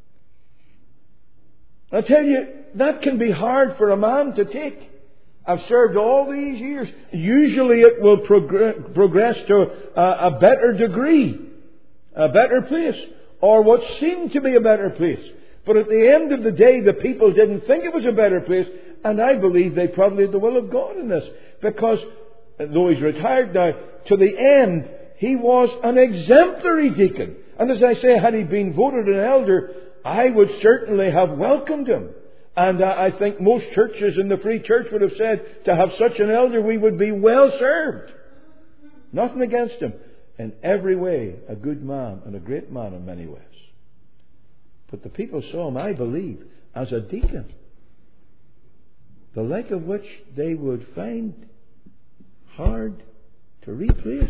I tell you, that can be hard for a man to take. I've served all these years. Usually it will progress to a better degree, a better place, or what seemed to be a better place. But at the end of the day, the people didn't think it was a better place, and I believe they probably had the will of God in this. Because, though he's retired now, to the end, he was an exemplary deacon. And as I say, had he been voted an elder, I would certainly have welcomed him. And I think most churches in the Free Church would have said, to have such an elder, we would be well served. Nothing against him. In every way, a good man and a great man in many ways. But the people saw him, I believe, as a deacon, the like of which they would find hard to replace.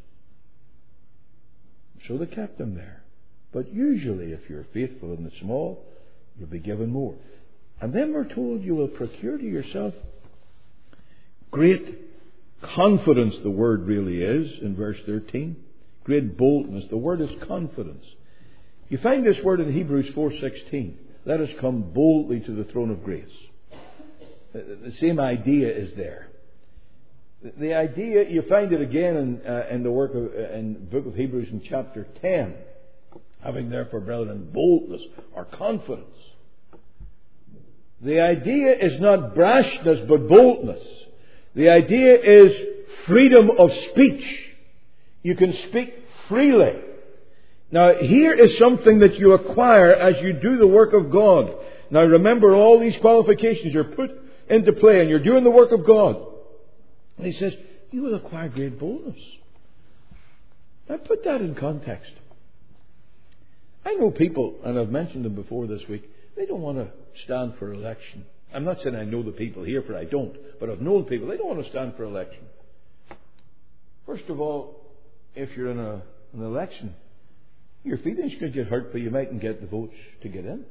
So they kept him there. But usually, if you're faithful in the small, you'll be given more. And then we're told you will procure to yourself great confidence, the word really is, in verse 13. Great boldness. The word is confidence. You find this word in Hebrews 4:16. Let us come boldly to the throne of grace. The same idea is there. The idea, you find it again in the book of Hebrews in chapter 10. Having therefore, brethren, boldness or confidence. The idea is not brashness, but boldness. The idea is freedom of speech. You can speak freely. Now, here is something that you acquire as you do the work of God. Now, remember, all these qualifications are put into play, and you're doing the work of God. And he says, you will acquire great boldness. Now, put that in context. I know people, and I've mentioned them before this week, they don't want to stand for election. I'm not saying I know the people here, for I don't. But I've known people, they don't want to stand for election. First of all, if you're in an election, your feelings could get hurt, but you mightn't get the votes to get in.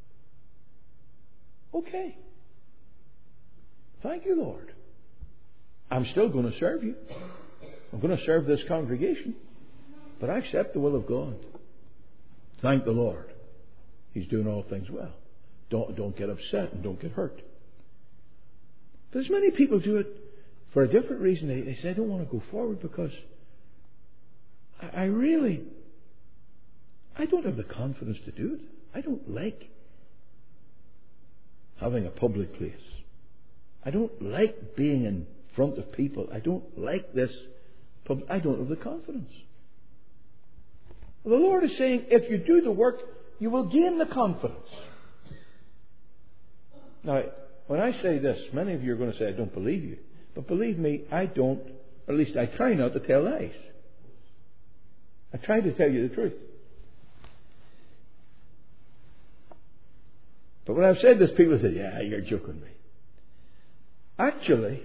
Okay. Thank you, Lord. I'm still going to serve you. I'm going to serve this congregation. But I accept the will of God. Thank the Lord. He's doing all things well. Don't get upset and don't get hurt. But as many people do it for a different reason. They say, I don't want to go forward because I don't have the confidence to do it. I don't like having a public place. I don't like being in front of people. I don't like this. I don't have the confidence. Well, the Lord is saying, if you do the work, you will gain the confidence. Now, when I say this, many of you are going to say, I don't believe you. But believe me, I don't, or at least I try not to tell lies. I try to tell you the truth. But when I've said this, people say, yeah, you're joking me. Actually,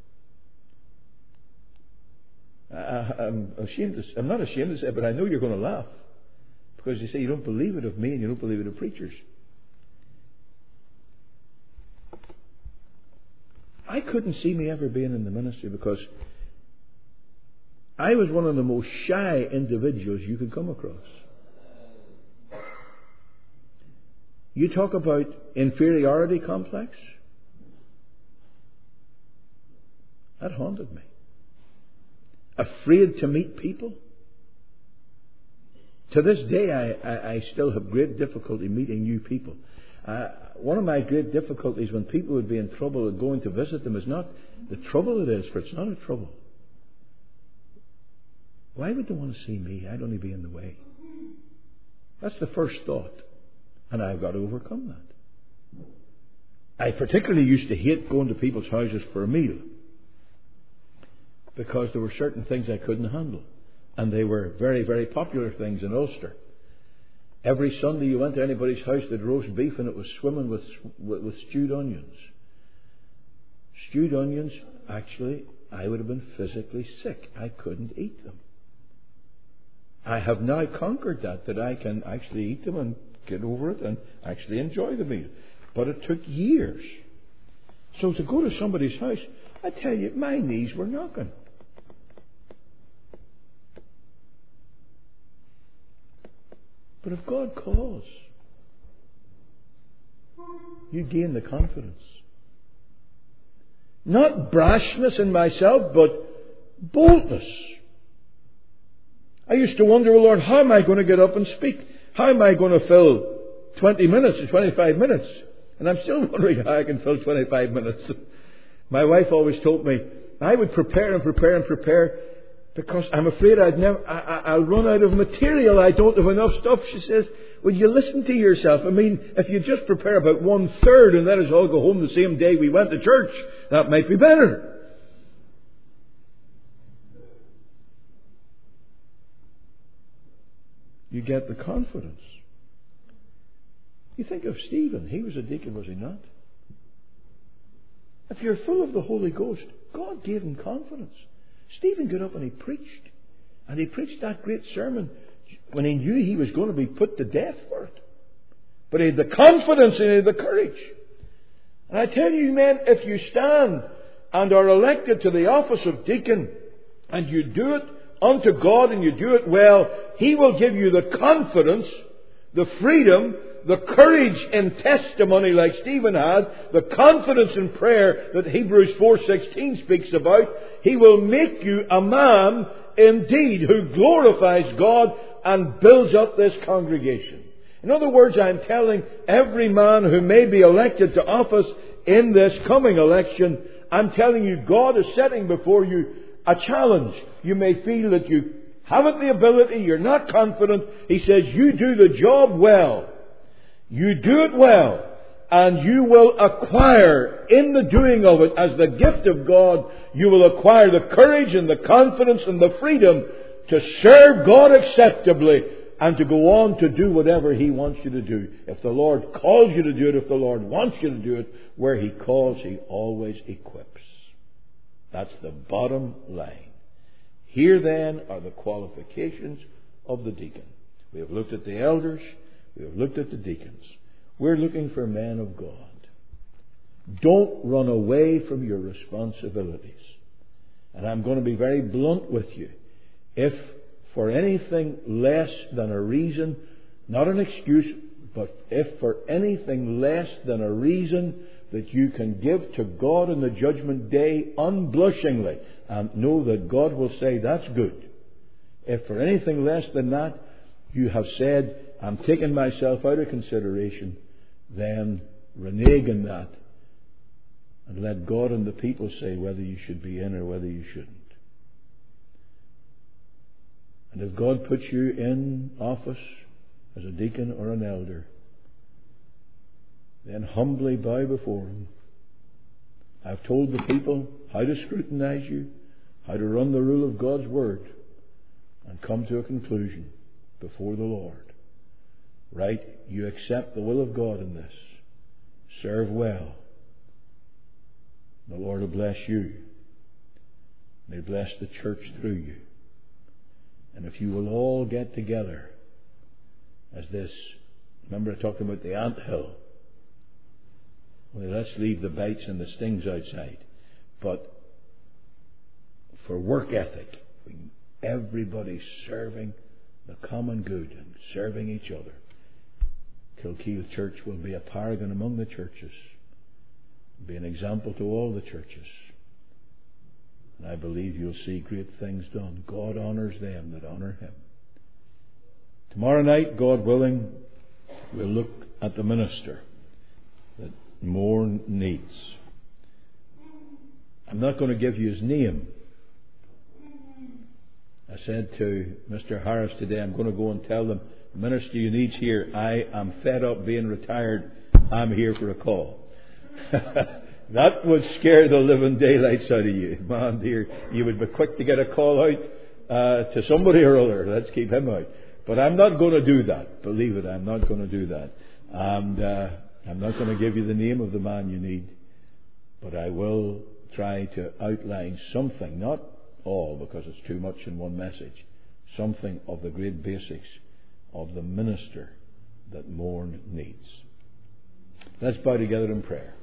I'm not ashamed to say it, but I know you're going to laugh. Because you say you don't believe it of me and you don't believe it of preachers. I couldn't see me ever being in the ministry because I was one of the most shy individuals you could come across. You talk about inferiority complex. That haunted me. afraid to meet people. To this day, I still have great difficulty meeting new people. One of my great difficulties when people would be in trouble and going to visit them is not the trouble it is, for it's not a trouble. Why would they want to see me? I'd only be in the way. That's the first thought. And I've got to overcome that. I particularly used to hate going to people's houses for a meal, because there were certain things I couldn't handle. And they were very, very popular things in Ulster. Every Sunday you went to anybody's house, they'd roast beef and it was swimming with stewed onions. Stewed onions, actually, I would have been physically sick. I couldn't eat them. I have now conquered that I can actually eat them and get over it and actually enjoy the meal. But it took years. So to go to somebody's house, I tell you, my knees were knocking. But if God calls, you gain the confidence. Not brashness in myself, but boldness. I used to wonder, well, Lord, how am I going to get up and speak? How am I going to fill 20 minutes or 25 minutes? And I'm still wondering how I can fill 25 minutes. My wife always told me I would prepare and prepare and prepare, because I'm afraid I'll run out of material. I don't have enough stuff. She says, will you listen to yourself? I mean, if you just prepare about 1/3 and let us all go home the same day we went to church, that might be better. You get the confidence. You think of Stephen. He was a deacon, was he not? If you're full of the Holy Ghost, God gave him confidence. Stephen got up and he preached. And he preached that great sermon when he knew he was going to be put to death for it. But he had the confidence and he had the courage. And I tell you, men, if you stand and are elected to the office of deacon, and you do it unto God and you do it well, He will give you the confidence, the freedom, the courage in testimony like Stephen had, the confidence in prayer that Hebrews 4:16 speaks about. He will make you a man indeed who glorifies God and builds up this congregation. In other words, I'm telling every man who may be elected to office in this coming election, I'm telling you, God is setting before you a challenge. You may feel that you haven't the ability, you're not confident. He says, you do the job well. You do it well, and you will acquire, in the doing of it, as the gift of God, you will acquire the courage and the confidence and the freedom to serve God acceptably and to go on to do whatever He wants you to do. If the Lord calls you to do it, if the Lord wants you to do it, where He calls, He always equips. That's the bottom line. Here then are the qualifications of the deacon. We have looked at the elders. We have looked at the deacons. We're looking for men of God. Don't run away from your responsibilities. And I'm going to be very blunt with you. If for anything less than a reason, not an excuse, but if for anything less than a reason that you can give to God in the judgment day unblushingly, and know that God will say, that's good. If for anything less than that, you have said, I'm taking myself out of consideration, then renege on that and let God and the people say whether you should be in or whether you shouldn't. And if God puts you in office as a deacon or an elder, then humbly bow before Him. I've told the people how to scrutinize you, how to run the rule of God's Word, and come to a conclusion before the Lord. Right? You accept the will of God in this. Serve well. The Lord will bless you. May bless the church through you. And if you will all get together as this, remember I talked about the anthill. Well, let's leave the bites and the stings outside. But for work ethic, everybody serving the common good and serving each other, Kilkeel Church will be a paragon among the churches, be an example to all the churches. And I believe you'll see great things done. God honours them that honour Him. Tomorrow night, God willing, we'll look at the minister that Mourne needs. I'm not going to give you his name. I said to Mr. Harris today, I'm going to go and tell them, the minister you need's here. I am fed up being retired. I'm here for a call. That would scare the living daylights out of you. Man, dear, you would be quick to get a call out to somebody or other. Let's keep him out. But I'm not going to do that. Believe it, I'm not going to do that. And I'm not going to give you the name of the man you need. But I will try to outline something, not all because it's too much in one message, something of the great basics of the minister that Mourne needs. Let's bow together in prayer.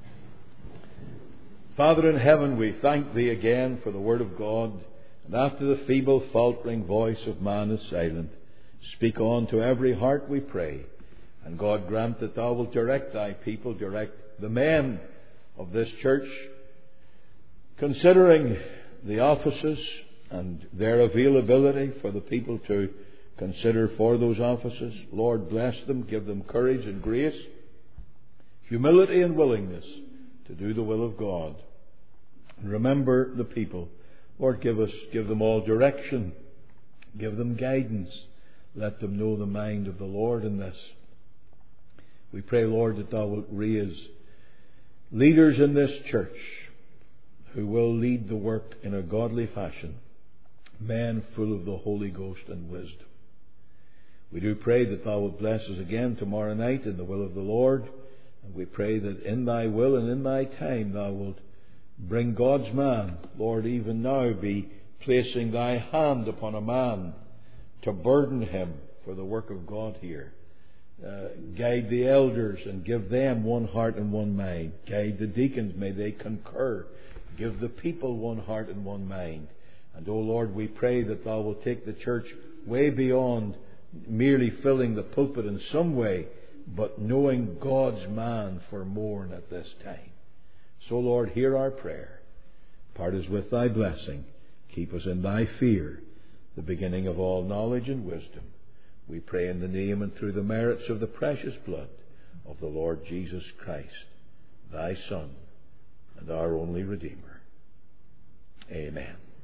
Father in heaven, we thank Thee again for the Word of God, and after the feeble, faltering voice of man is silent, speak on to every heart, we pray. And God, grant that Thou wilt direct Thy people, direct the men of this church, considering the offices and their availability for the people to consider for those offices. Lord, bless them, give them courage and grace, humility and willingness to do the will of God. And remember the people. Lord, give them all direction. Give them guidance. Let them know the mind of the Lord in this. We pray, Lord, that Thou wilt raise leaders in this church who will lead the work in a godly fashion, men full of the Holy Ghost and wisdom. We do pray that Thou wilt bless us again tomorrow night in the will of the Lord. And we pray that in Thy will and in Thy time Thou wilt bring God's man. Lord, even now be placing Thy hand upon a man to burden him for the work of God here. Guide the elders and give them one heart and one mind. Guide the deacons, may they concur. Give the people one heart and one mind. And, O Lord, we pray that Thou wilt take the church way beyond merely filling the pulpit in some way, but knowing God's man for Mourne at this time. So, Lord, hear our prayer. Part us with Thy blessing. Keep us in Thy fear, the beginning of all knowledge and wisdom. We pray in the name and through the merits of the precious blood of the Lord Jesus Christ, Thy Son and our only Redeemer. Amen.